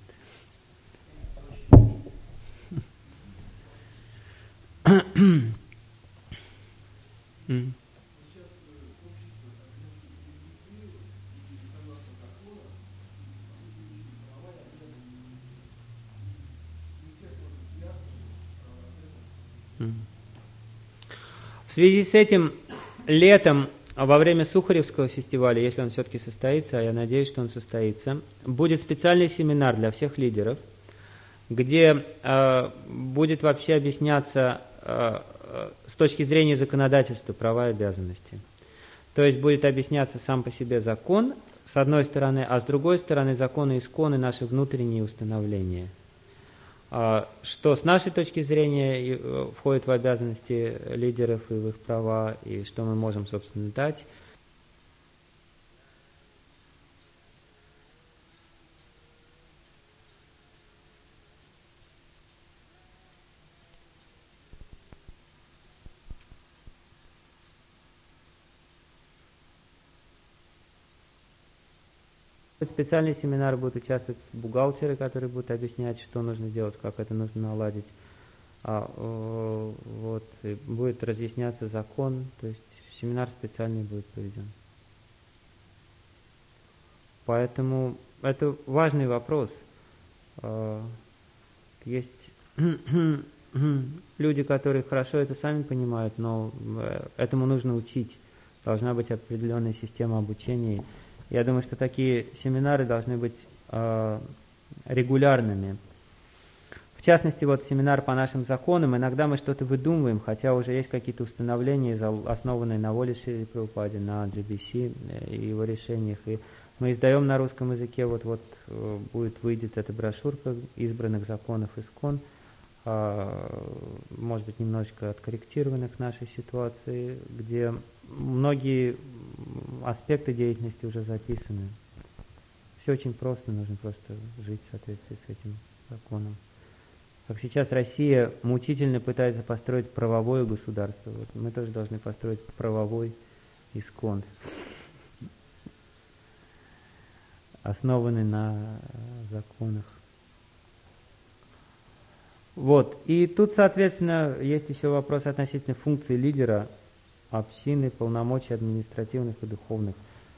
В связи с этим летом, во время Сухаревского фестиваля, если он все-таки состоится, а я надеюсь, что он состоится, будет специальный семинар для всех лидеров, где будет вообще объясняться с точки зрения законодательства права и обязанности. То есть будет объясняться сам по себе закон, с одной стороны, а с другой стороны законы ИСККОН и наши внутренние установления. Что с нашей точки зрения входит в обязанности лидеров и в их права, и что мы можем, собственно, дать. В специальный семинар будут участвовать бухгалтеры, которые будут объяснять, что нужно делать, как это нужно наладить. И будет разъясняться закон, то есть семинар специальный будет проведен. Поэтому это важный вопрос. Есть люди, которые хорошо это сами понимают, но этому нужно учить. Должна быть определенная система обучения. Я думаю, что такие семинары должны быть регулярными. В частности, вот семинар по нашим законам, иногда мы что-то выдумываем, хотя уже есть какие-то установления, основанные на воле Шрилы Прабхупады, на GBC и его решениях. И мы издаем на русском языке, выйдет эта брошюрка избранных законов ИСККОН, может быть, немножечко откорректированных к нашей ситуации, где многие аспекты деятельности уже записаны. Все очень просто, нужно просто жить в соответствии с этим законом. Как сейчас Россия мучительно пытается построить правовое государство, мы тоже должны построить правовой ИСККОН, основанный на законах. И тут, соответственно, есть еще вопрос относительно функции лидера общины, полномочий административных и духовных.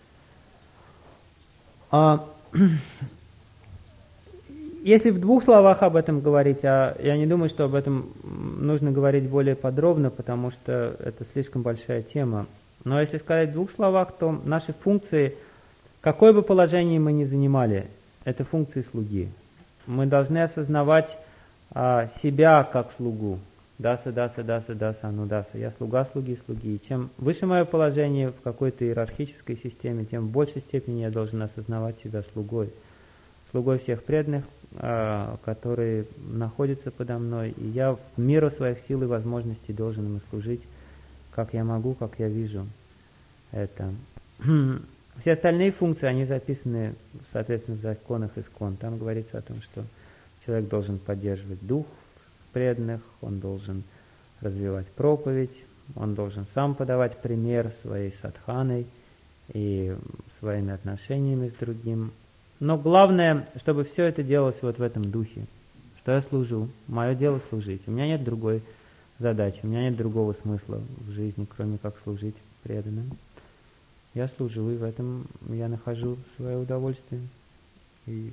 Если в двух словах об этом говорить, я не думаю, что об этом нужно говорить более подробно, потому что это слишком большая тема. Но если сказать в двух словах, то наши функции, какое бы положение мы ни занимали, это функции слуги. Мы должны осознавать себя как слугу. Даса, даса, даса, даса, анудаса. Я слуга слуги, слуги. И чем выше мое положение в какой-то иерархической системе, тем в большей степени я должен осознавать себя слугой. слугой всех преданных, которые находятся подо мной, и я в меру своих сил и возможностей должен им служить, как я могу, как я вижу это. Все остальные функции, они записаны, соответственно, в законах ИСККОН. Там говорится о том, что человек должен поддерживать дух преданных, он должен развивать проповедь, он должен сам подавать пример своей садханой и своими отношениями с другим. Но главное, чтобы все это делалось вот в этом духе, что я служу, мое дело служить. У меня нет другой задачи, у меня нет другого смысла в жизни, кроме как служить преданным. Я служу, и в этом я нахожу свое удовольствие. И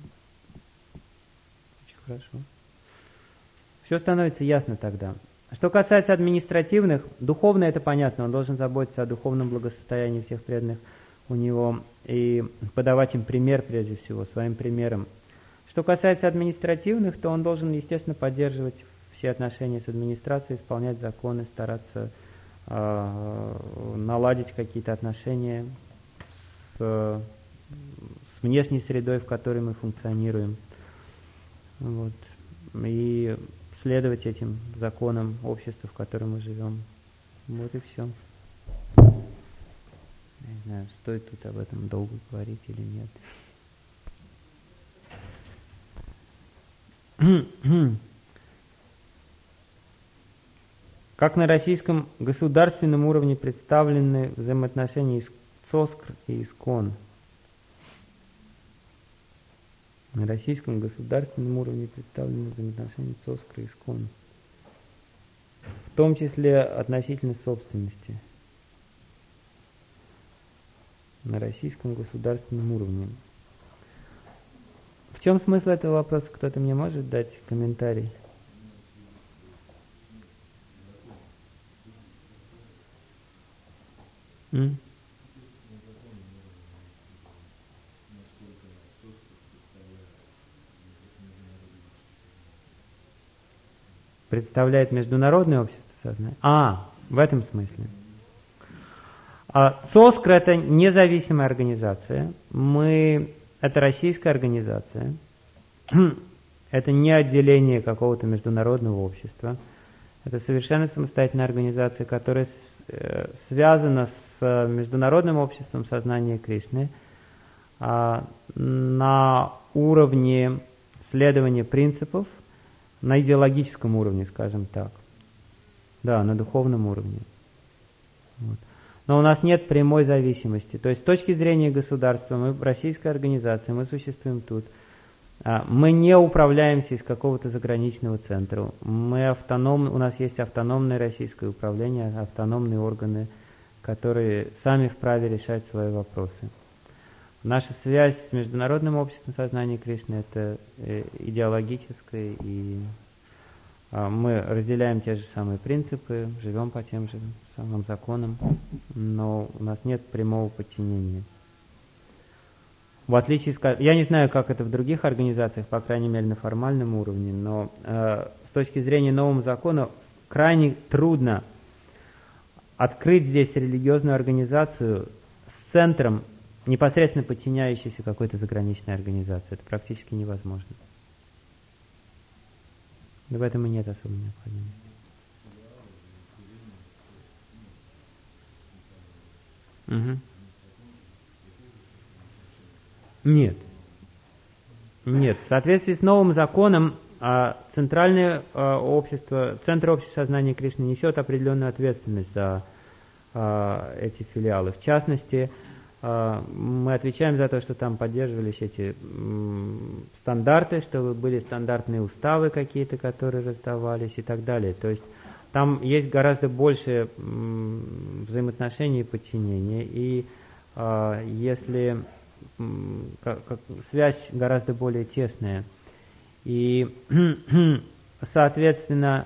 очень хорошо. Все становится ясно тогда. Что касается административных, духовно это понятно, он должен заботиться о духовном благосостоянии всех преданных у него и подавать им пример прежде всего, своим примером. Что касается административных, то он должен, естественно, поддерживать все отношения с администрацией, исполнять законы, стараться наладить какие-то отношения с внешней средой, в которой мы функционируем. Вот. И следовать этим законам общества, в котором мы живем. Вот и все. Я не знаю, стоит тут об этом долго говорить или нет. Как на российском государственном уровне представлены взаимоотношения ЦОСКР и ИСККОН? На российском государственном уровне представлены взаимоотношения ЦОСКР и ИСККОН, в том числе относительно собственности. На российском государственном уровне. В чем смысл этого вопроса? Кто-то мне может дать комментарий? Представляет международное общество сознания? В этом смысле. ЦОСКР – это независимая организация. Это российская организация. Это не отделение какого-то международного общества. Это совершенно самостоятельная организация, которая связана с международным обществом сознания Кришны на уровне следования принципов, на идеологическом уровне, скажем так. Да, на духовном уровне. Вот. Но у нас нет прямой зависимости. То есть с точки зрения государства, мы российская организация, мы существуем тут. Мы не управляемся из какого-то заграничного центра. Мы автономны, у нас есть автономное российское управление, автономные органы, которые сами вправе решать свои вопросы. Наша связь с международным обществом сознания Кришны – это идеологическая, и мы разделяем те же самые принципы, живем по тем же самым законам, но у нас нет прямого подчинения. В отличие, я не знаю, как это в других организациях, по крайней мере на формальном уровне, но с точки зрения нового закона крайне трудно открыть здесь религиозную организацию с центром, непосредственно подчиняющейся какой-то заграничной организации. Это практически невозможно. И в этом и нет особой необходимости. Нет. Нет. В соответствии с новым законом центральное общество, Центр общества сознания Кришны несет определенную ответственность за эти филиалы. В частности, мы отвечаем за то, что там поддерживались эти стандарты, чтобы были стандартные уставы какие-то, которые раздавались и так далее. То есть там есть гораздо больше взаимоотношений и подчинения. И если связь гораздо более тесная. И, соответственно,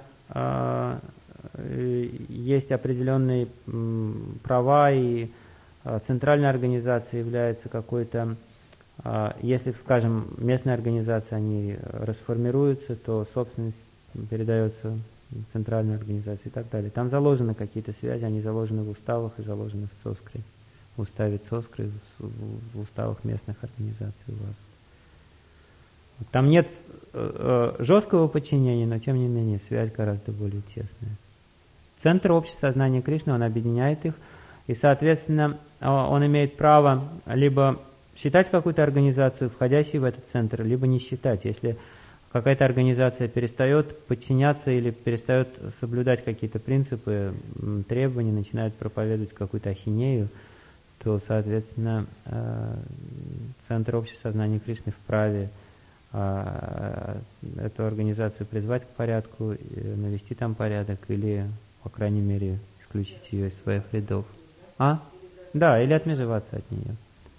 есть определенные права, и центральная организация является какой-то, если, скажем, местные организации, они расформируются, то собственность передается центральной организации и так далее. Там заложены какие-то связи, они заложены в уставах и заложены в ЦОСКРе. В уставе ЦОСКРы, в уставах местных организаций у вас. Там нет жесткого подчинения, но тем не менее связь гораздо более тесная. Центр общего сознания Кришны, он объединяет их, и, соответственно, он имеет право либо считать какую-то организацию, входящей в этот центр, либо не считать. Если какая-то организация перестает подчиняться или перестает соблюдать какие-то принципы, требования, начинает проповедовать какую-то ахинею, то, соответственно, Центр общего сознания Кришны вправе эту организацию призвать к порядку, навести там порядок или, по крайней мере, исключить ее из своих рядов. Да, или отмежеваться от нее.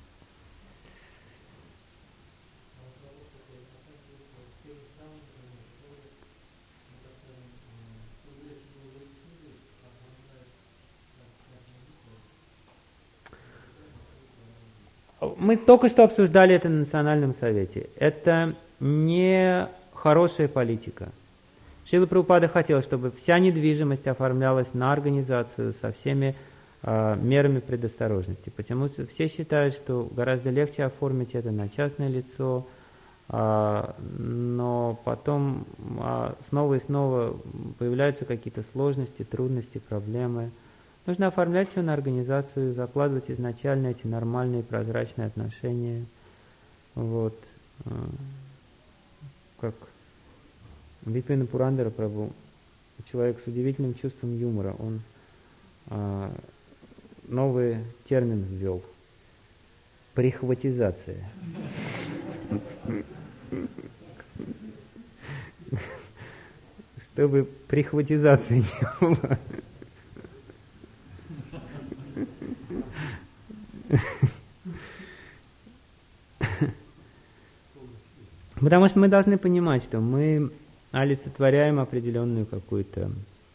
Мы только что обсуждали это на Национальном совете. Это не хорошая политика. Шрила Прабхупада хотел, чтобы вся недвижимость оформлялась на организацию со всеми мерами предосторожности. Потому что все считают, что гораздо легче оформить это на частное лицо, но потом снова и снова появляются какие-то сложности, трудности, проблемы. Нужно оформлять все на организацию, закладывать изначально эти нормальные прозрачные отношения. Вот. Как Випина Пурандара Прабху, человек с удивительным чувством юмора, он новый термин ввел. Прихватизация. Чтобы прихватизации не было. Потому что мы должны понимать, что мы олицетворяем определенную какую-то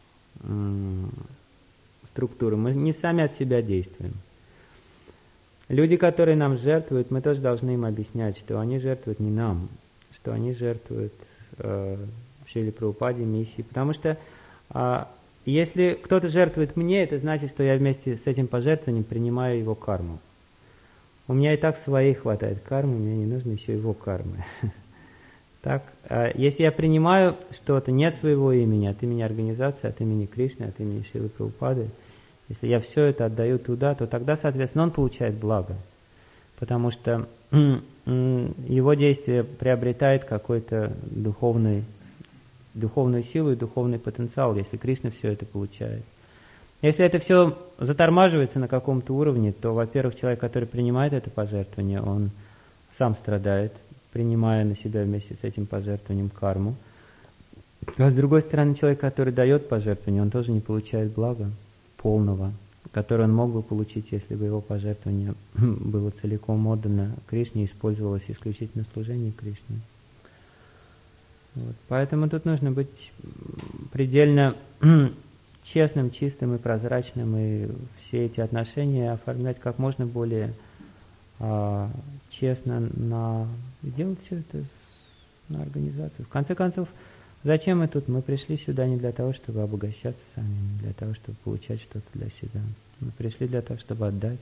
структуру. Мы не сами от себя действуем. Люди, которые нам жертвуют, мы тоже должны им объяснять, что они жертвуют не нам, что они жертвуют Шриле Прабхупаде, миссии. Потому что если кто-то жертвует мне, это значит, что я вместе с этим пожертвованием принимаю его карму. У меня и так своей хватает кармы, мне не нужно еще его кармы. Так, если я принимаю что-то не от своего имени, от имени организации, от имени Кришны, от имени Шрилы Прабхупады, если я все это отдаю туда, то тогда, соответственно, он получает благо. Потому что его действие приобретает какой-то духовную силу и духовный потенциал, если Кришна все это получает. Если это все затормаживается на каком-то уровне, то, во-первых, человек, который принимает это пожертвование, он сам страдает, принимая на себя вместе с этим пожертвованием карму. А с другой стороны, человек, который дает пожертвование, он тоже не получает блага полного, которое он мог бы получить, если бы его пожертвование было целиком отдано Кришне и использовалось исключительно в служении Кришне. Вот. Поэтому тут нужно быть предельно честным, чистым и прозрачным, и все эти отношения оформлять как можно более честно, делать все это на организацию. В конце концов, зачем мы тут? Мы пришли сюда не для того, чтобы обогащаться сами, не для того, чтобы получать что-то для себя. Мы пришли для того, чтобы отдать.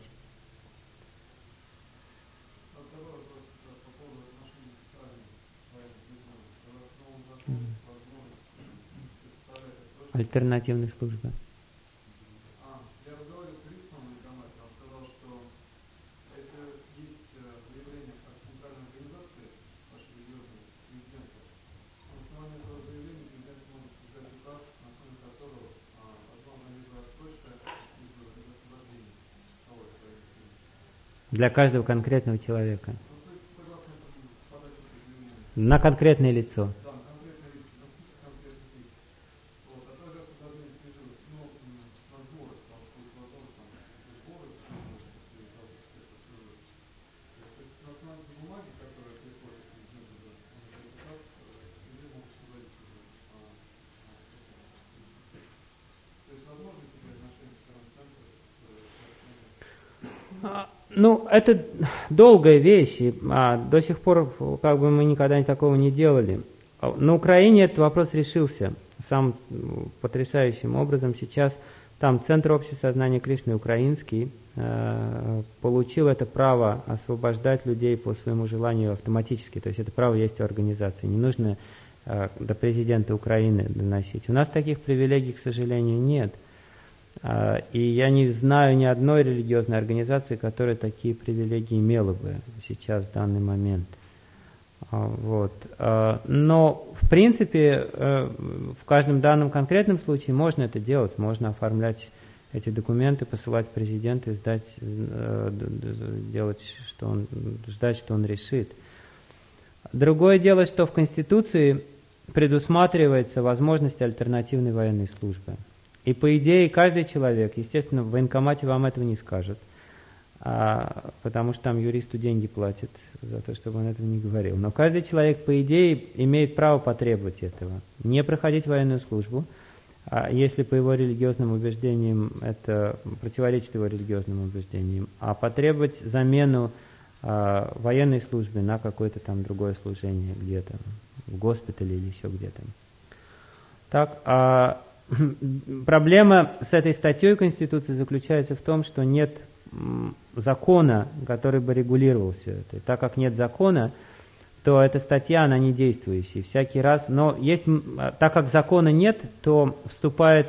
Альтернативной службы. Я разговаривал с Кришном на Камате, он сказал, что это есть заявление от центральной организации вашей религиозной президента. На основании этого заявления президент может издать указ, на основе которого возможно либо отсрочка, либо освобождение того человека. Для каждого конкретного человека. На конкретное лицо. Ну, это долгая вещь, и до сих пор как бы мы никогда такого не делали. На Украине этот вопрос решился самым потрясающим образом. Сейчас там Центр общего сознания Кришны украинский получил это право освобождать людей по своему желанию автоматически. То есть это право есть у организации. Не нужно до президента Украины доносить. У нас таких привилегий, к сожалению, нет. И я не знаю ни одной религиозной организации, которая такие привилегии имела бы сейчас, в данный момент. Вот. Но, в принципе, в каждом данном конкретном случае можно это делать, можно оформлять эти документы, посылать президенту, ждать, что он решит. Другое дело, что в Конституции предусматривается возможность альтернативной военной службы. И по идее каждый человек, естественно, в военкомате вам этого не скажет, потому что там юристу деньги платят за то, чтобы он этого не говорил. Но каждый человек, по идее, имеет право потребовать этого. Не проходить военную службу, если по его религиозным убеждениям это противоречит его религиозным убеждениям, а потребовать замену военной службы на какое-то там другое служение где-то, в госпитале или еще где-то. Так, проблема с этой статьей Конституции заключается в том, что нет закона, который бы регулировал все это. И так как нет закона, то эта статья, она не действующая. Всякий раз, но есть, так как закона нет, то вступает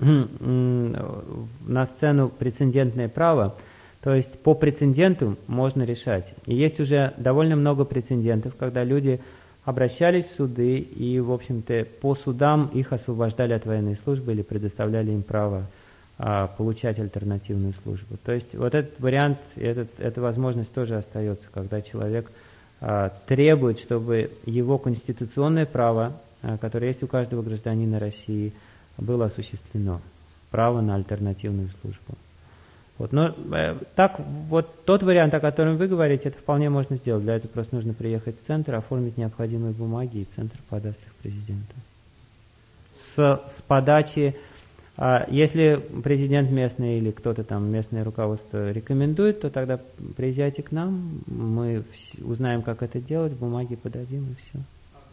на сцену прецедентное право, то есть по прецеденту можно решать. И есть уже довольно много прецедентов, когда люди обращались в суды и, в общем-то, по судам их освобождали от военной службы или предоставляли им право получать альтернативную службу. То есть вот этот вариант, эта возможность тоже остается, когда человек требует, чтобы его конституционное право, которое есть у каждого гражданина России, было осуществлено. Право на альтернативную службу. Вот. Но так вот тот вариант, о котором вы говорите, это вполне можно сделать. Для этого просто нужно приехать в центр, оформить необходимые бумаги, и центр подаст их президенту. С подачи, если президент местный или кто-то там, местное руководство рекомендует, то тогда приезжайте к нам, мы узнаем, как это делать, бумаги подадим и все.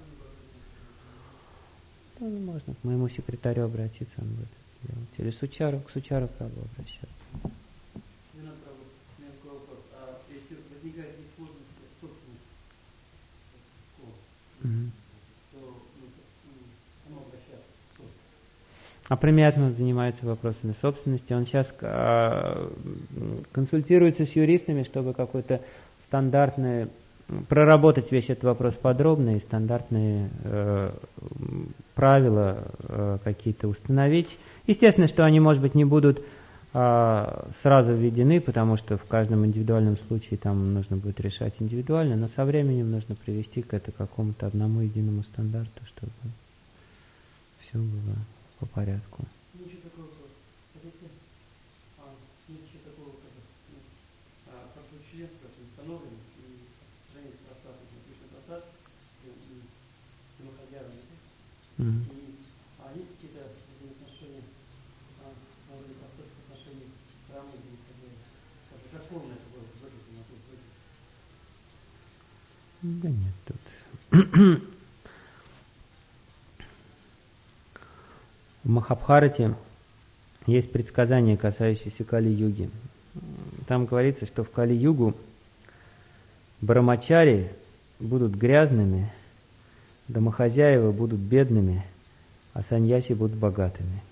Ну, можно к моему секретарю обратиться, он будет делать. Или к Сучару Прабу обращаться. Возникает сложности собственности, то кому обращаться? А Премиатман занимается вопросами собственности. Он сейчас консультируется с юристами, чтобы какой-то стандартный, проработать весь этот вопрос подробно и стандартные правила какие-то установить. Естественно, что они, может быть, не будут сразу введены, потому что в каждом индивидуальном случае там нужно будет решать индивидуально, но со временем нужно привести к какому-то одному единому стандарту, чтобы все было по порядку. Ничего такого, как членство установлено, и страница простаты, написано простат, самоходярно, а есть какие-то отношения, отношения к храму, как полное такое выглядит на тот Да нет, тут. В Махабхарате есть предсказания, касающиеся Кали-юги. Там говорится, что в Кали-югу брамачари будут грязными, домохозяева будут бедными, а саньяси будут богатыми.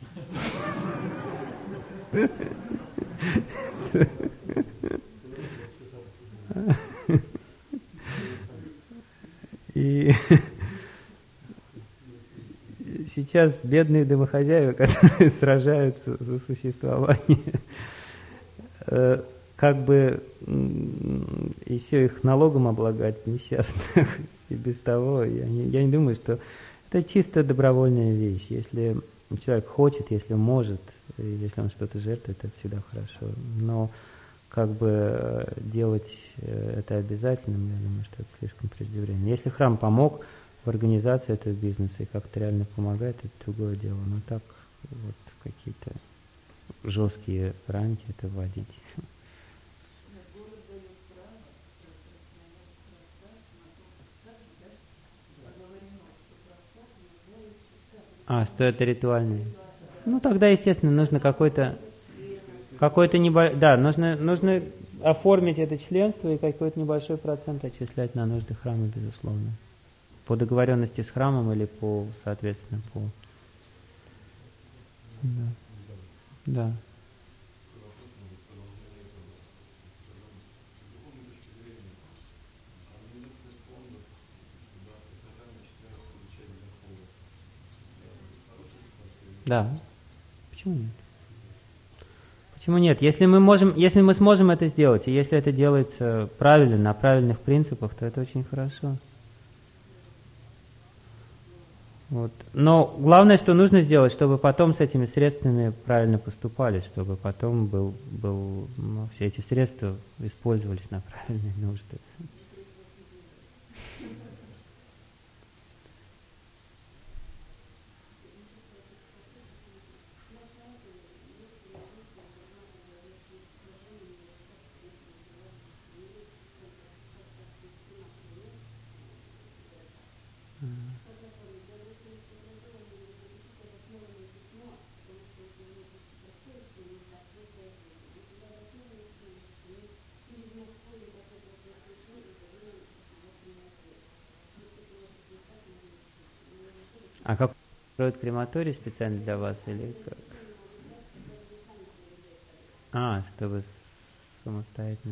И сейчас бедные домохозяева, которые сражаются за существование, как бы еще их налогом облагать несчастных. И без того, я не думаю, что это чисто добровольная вещь. Если человек хочет, если может, если он что-то жертвует, это всегда хорошо. Но как бы делать это обязательным, я думаю, что это слишком преждевременно. Если храм помог в организации этого бизнеса и как-то реально помогает, это другое дело. Но так вот какие-то жесткие рамки это вводить. Что это ритуальный? Ну, тогда, естественно, нужно какой-то да, нужно оформить это членство и какой-то небольшой процент отчислять на нужды храма, безусловно. По договоренности с храмом или соответственно, по... Да. Да. Да. Почему нет? Почему нет? Если мы сможем это сделать, и если это делается правильно, на правильных принципах, то это очень хорошо. Вот. Но главное, что нужно сделать, чтобы потом с этими средствами правильно поступали, чтобы потом все эти средства использовались на правильные нужды. А как строят крематорий специально для вас или как? Чтобы самостоятельно.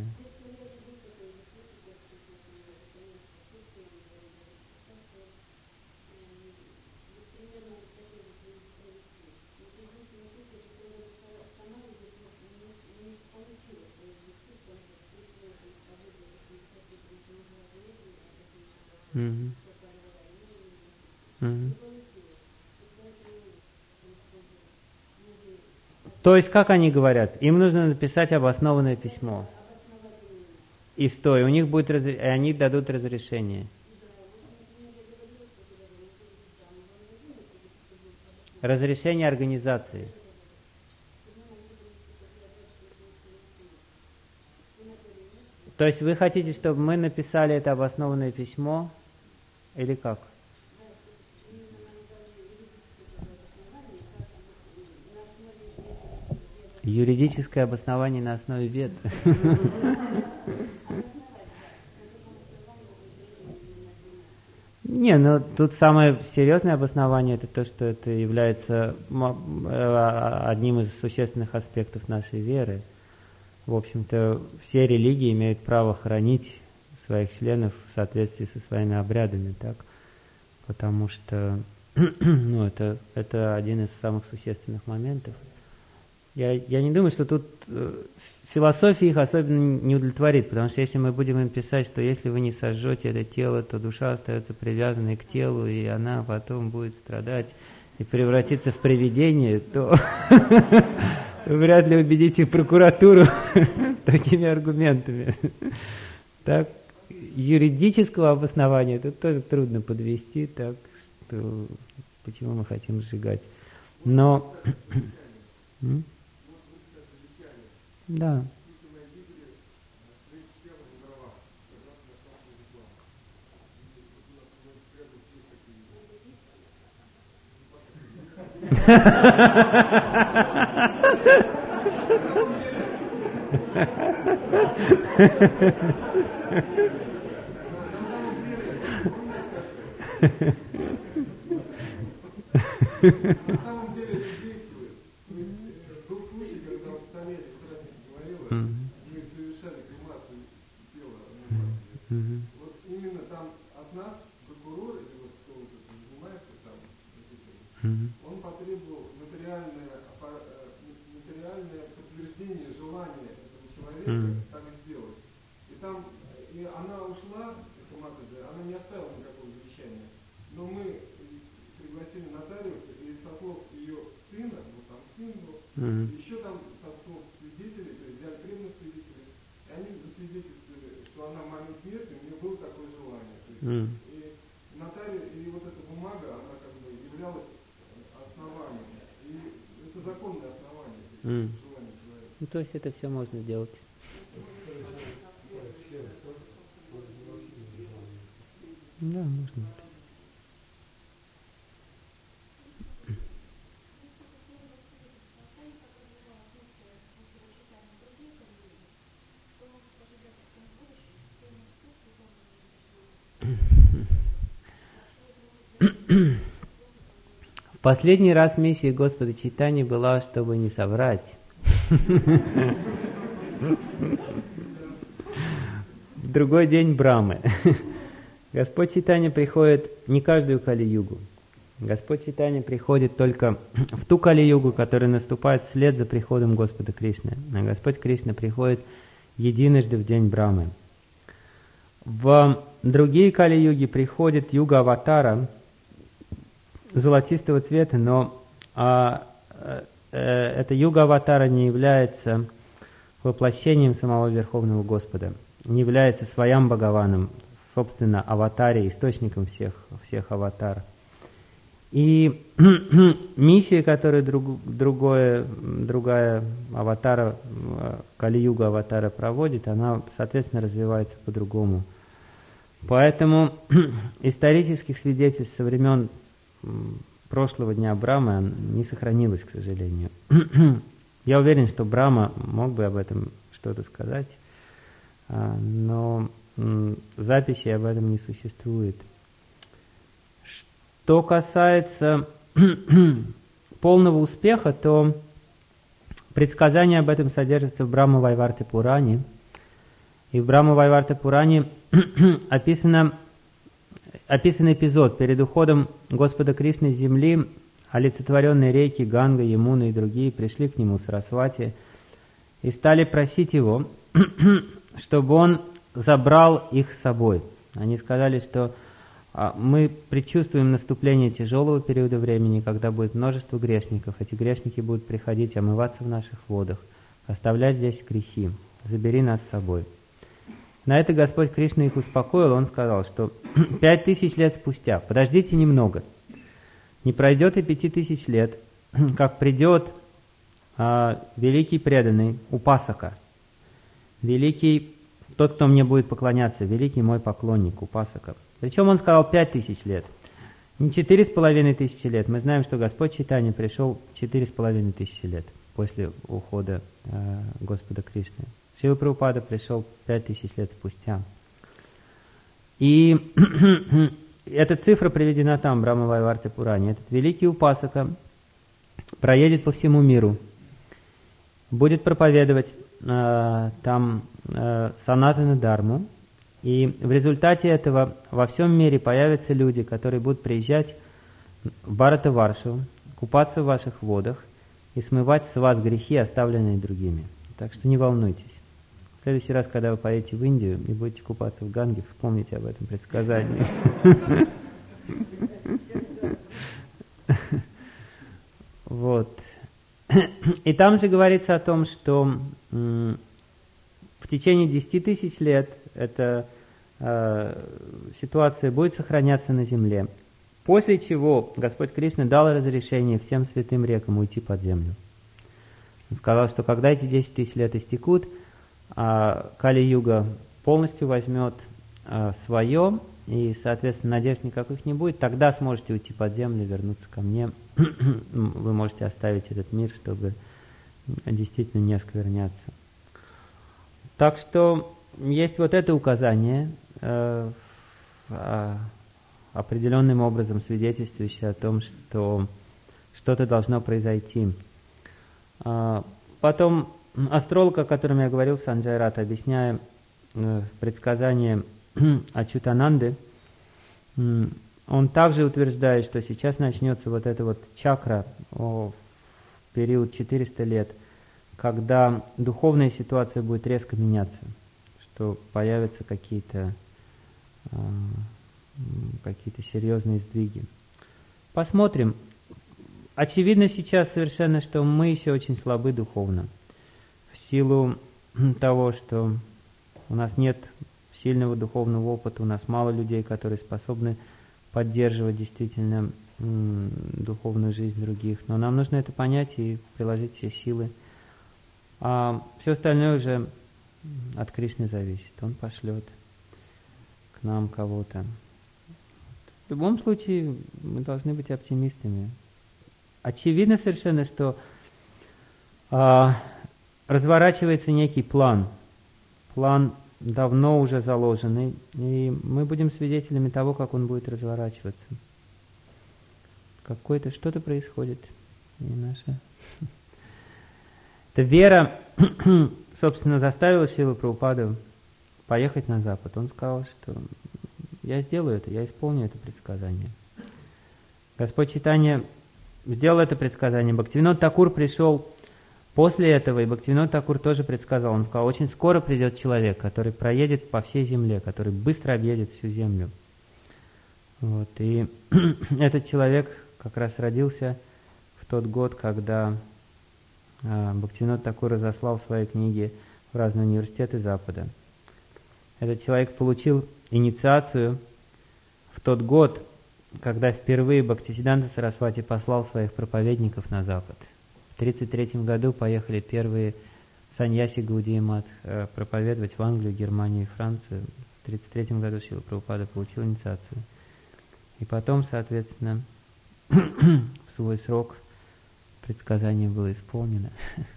Угу. Угу. То есть, как они говорят, им нужно написать обоснованное письмо. И что? И у них будет и они дадут разрешение. Разрешение организации. То есть вы хотите, чтобы мы написали это обоснованное письмо? Или как? Юридическое обоснование на основе вет. Не, ну тут самое серьезное обоснование это то, что это является одним из существенных аспектов нашей веры. В общем-то, все религии имеют право хранить своих членов в соответствии со своими обрядами, так? Потому что это один из самых существенных моментов. Я не думаю, что тут философия их особенно не удовлетворит, потому что если мы будем им писать, что если вы не сожжете это тело, то душа остается привязанной к телу, и она потом будет страдать и превратиться в привидение, то вы вряд ли убедите прокуратуру такими аргументами. Так, юридического обоснования тут тоже трудно подвести, так что почему мы хотим сжигать. Но... Да. На самом деле это действует. Был случай, когда в Самаре, как раз говорила, мы совершали кремацию тела. Вот именно там от нас прокурор, или вот кто вот этим занимается там, он потребовал материальное подтверждение желания этого человека так сделать. И она ушла, она не оставила никакого завещания. Но мы пригласили нотариуса, и со слов ее сына, вот там сын был, еще там со слов свидетелей, то есть взяли крепных свидетелей, и они засвидетельствовали, что она в момент смерти, у нее было такое желание. То есть, и нотариус, и вот эта бумага, она как бы являлась основанием. И это законное основание, желание человека. Ну, то есть это все можно делать. Да, можно. Последний раз миссия Господа Чайтаньи была, чтобы не соврать. Другой день Брамы. Господь Чайтанья приходит не каждую Кали-югу. Господь Чайтанья приходит только в ту Кали-югу, которая наступает вслед за приходом Господа Кришны. А Господь Кришна приходит единожды в день Брамы. В другие Кали-юги приходит юга аватара золотистого цвета, но эта юга аватара не является воплощением самого Верховного Господа, не является своям Бхагаваном, собственно, аватаре, источником всех аватар. И миссия, которую другая аватара, Кали-юга аватара проводит, она, соответственно, развивается по-другому. Поэтому исторических свидетельств со времен прошлого дня Брамы не сохранилось, к сожалению. Я уверен, что Брама мог бы об этом что-то сказать, но записи об этом не существует. Что касается полного успеха, то предсказание об этом содержится в Брахма-вайварта Пуране. И в Брахма-вайварта Пуране описан эпизод перед уходом Господа Кришны с земли. Олицетворенные реки Ганга, Ямуна и другие пришли к нему, Сарасвати, и стали просить его, чтобы он забрал их с собой. Они сказали, что мы предчувствуем наступление тяжелого периода времени, когда будет множество грешников. Эти грешники будут приходить омываться в наших водах, оставлять здесь грехи. Забери нас с собой. На это Господь Кришна их успокоил, он сказал, что 5000 лет спустя, подождите немного, не пройдет и 5000 лет, как придет великий преданный Упасака, великий тот, кто мне будет поклоняться, великий мой поклонник Упасака. Причем он сказал 5000 лет, не 4500 лет. Мы знаем, что Господь Чайтанья пришел 4500 лет после ухода Господа Кришны. Шрила Прабхупада пришел 5000 лет спустя. И эта цифра приведена там, в Брахма-вайварта Пуране. Этот великий Упасака проедет по всему миру, будет проповедовать там санатана дharmu, и в результате этого во всем мире появятся люди, которые будут приезжать в Бхаратаваршу, купаться в ваших водах и смывать с вас грехи, оставленные другими. Так что не волнуйтесь. В следующий раз, когда вы поедете в Индию и будете купаться в Ганге, вспомните об этом предсказании. Вот. И там же говорится о том, что в течение 10 тысяч лет эта ситуация будет сохраняться на земле. После чего Господь Кришна дал разрешение всем святым рекам уйти под землю. Он сказал, что когда эти 10 тысяч лет истекут, Кали-юга полностью возьмет свое, и, соответственно, надежд никаких не будет, тогда сможете уйти под землю, вернуться ко мне. Вы можете оставить этот мир, чтобы действительно не оскверняться. Так что есть вот это указание, определенным образом свидетельствующее о том, что что-то должно произойти. Потом астролог, о котором я говорил, Санджай Рат, объясняя предсказание Ачютананды, он также утверждает, что сейчас начнется вот эта вот чакра в период 400 лет, когда духовная ситуация будет резко меняться, что появятся какие-то серьезные сдвиги. Посмотрим. Очевидно сейчас совершенно, что мы еще очень слабы духовно. В силу того, что у нас нет сильного духовного опыта, у нас мало людей, которые способны поддерживать действительно духовную жизнь других. Но нам нужно это понять и приложить все силы. А все остальное уже от Кришны зависит. Он пошлет к нам кого-то. В любом случае, мы должны быть оптимистами. Очевидно совершенно, что разворачивается некий план. План давно уже заложенный, и мы будем свидетелями того, как он будет разворачиваться. какое-то что-то происходит. И наша... Эта вера, собственно, заставила Шрилу Прабхупаду поехать на Запад. Он сказал, что я сделаю это, я исполню это предсказание. Господь Чайтанья сделал это предсказание. Бхактивинод Такур пришел после этого, и Бхактивинод Такур тоже предсказал. Он сказал, очень скоро придет человек, который проедет по всей земле, который быстро объедет всю землю. Вот. И этот человек как раз родился в тот год, когда Бхактивинод Такур разослал свои книги в разные университеты Запада. Этот человек получил инициацию в тот год, когда впервые Бхактисиддханта Сарасвати послал своих проповедников на Запад. В 1933 году поехали первые саньяси Гаудия Мат проповедовать в Англию, Германию и Францию. В 1933 году Шрила Прабхупада получил инициацию. И потом, соответственно, в свой срок предсказание было исполнено.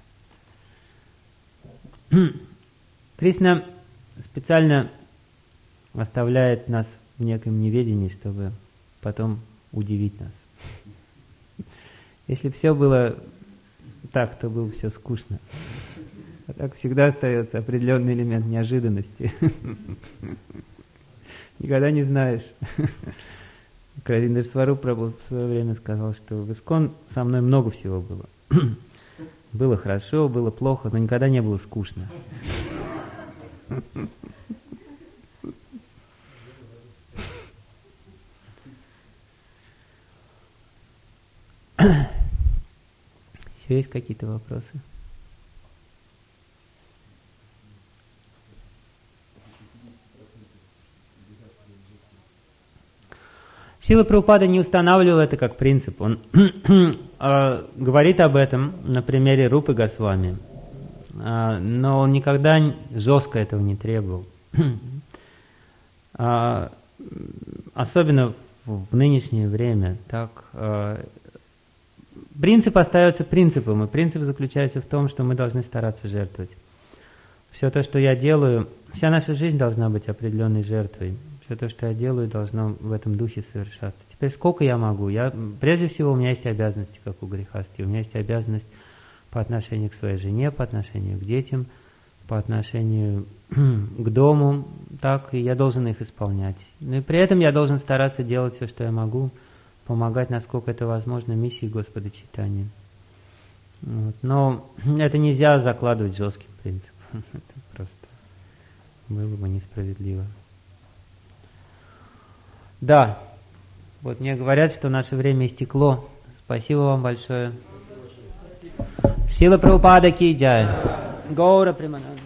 Кришна специально оставляет нас в неком неведении, чтобы потом удивить нас. Если все было так, то было все скучно. А так всегда остается определенный элемент неожиданности. Никогда не знаешь. Равиндра Сварупа Прабху в свое время сказал, что в ИСККОН со мной много всего было. Было хорошо, было плохо, но никогда не было скучно. Еще есть какие-то вопросы? Шрила Прабхупада не устанавливал это как принцип. Он говорит об этом на примере Рупы Госвами, но он никогда жестко этого не требовал. Особенно в нынешнее время. Так, принцип остается принципом, и принцип заключается в том, что мы должны стараться жертвовать. Все то, что я делаю, вся наша жизнь должна быть определенной жертвой. Все то, что я делаю, должно в этом духе совершаться. Теперь сколько я могу? Прежде всего, у меня есть обязанности, как у грехасти. У меня есть обязанность по отношению к своей жене, по отношению к детям, по отношению к дому, так, и я должен их исполнять. Но и при этом я должен стараться делать все, что я могу, помогать, насколько это возможно, миссии Господа Чайтаньи. Вот. Но это нельзя закладывать жестким принципом. Это просто было бы несправедливо. Да, вот мне говорят, что наше время истекло. Спасибо вам большое. Шрила Прабхупада ки джай. Гаура Примананда.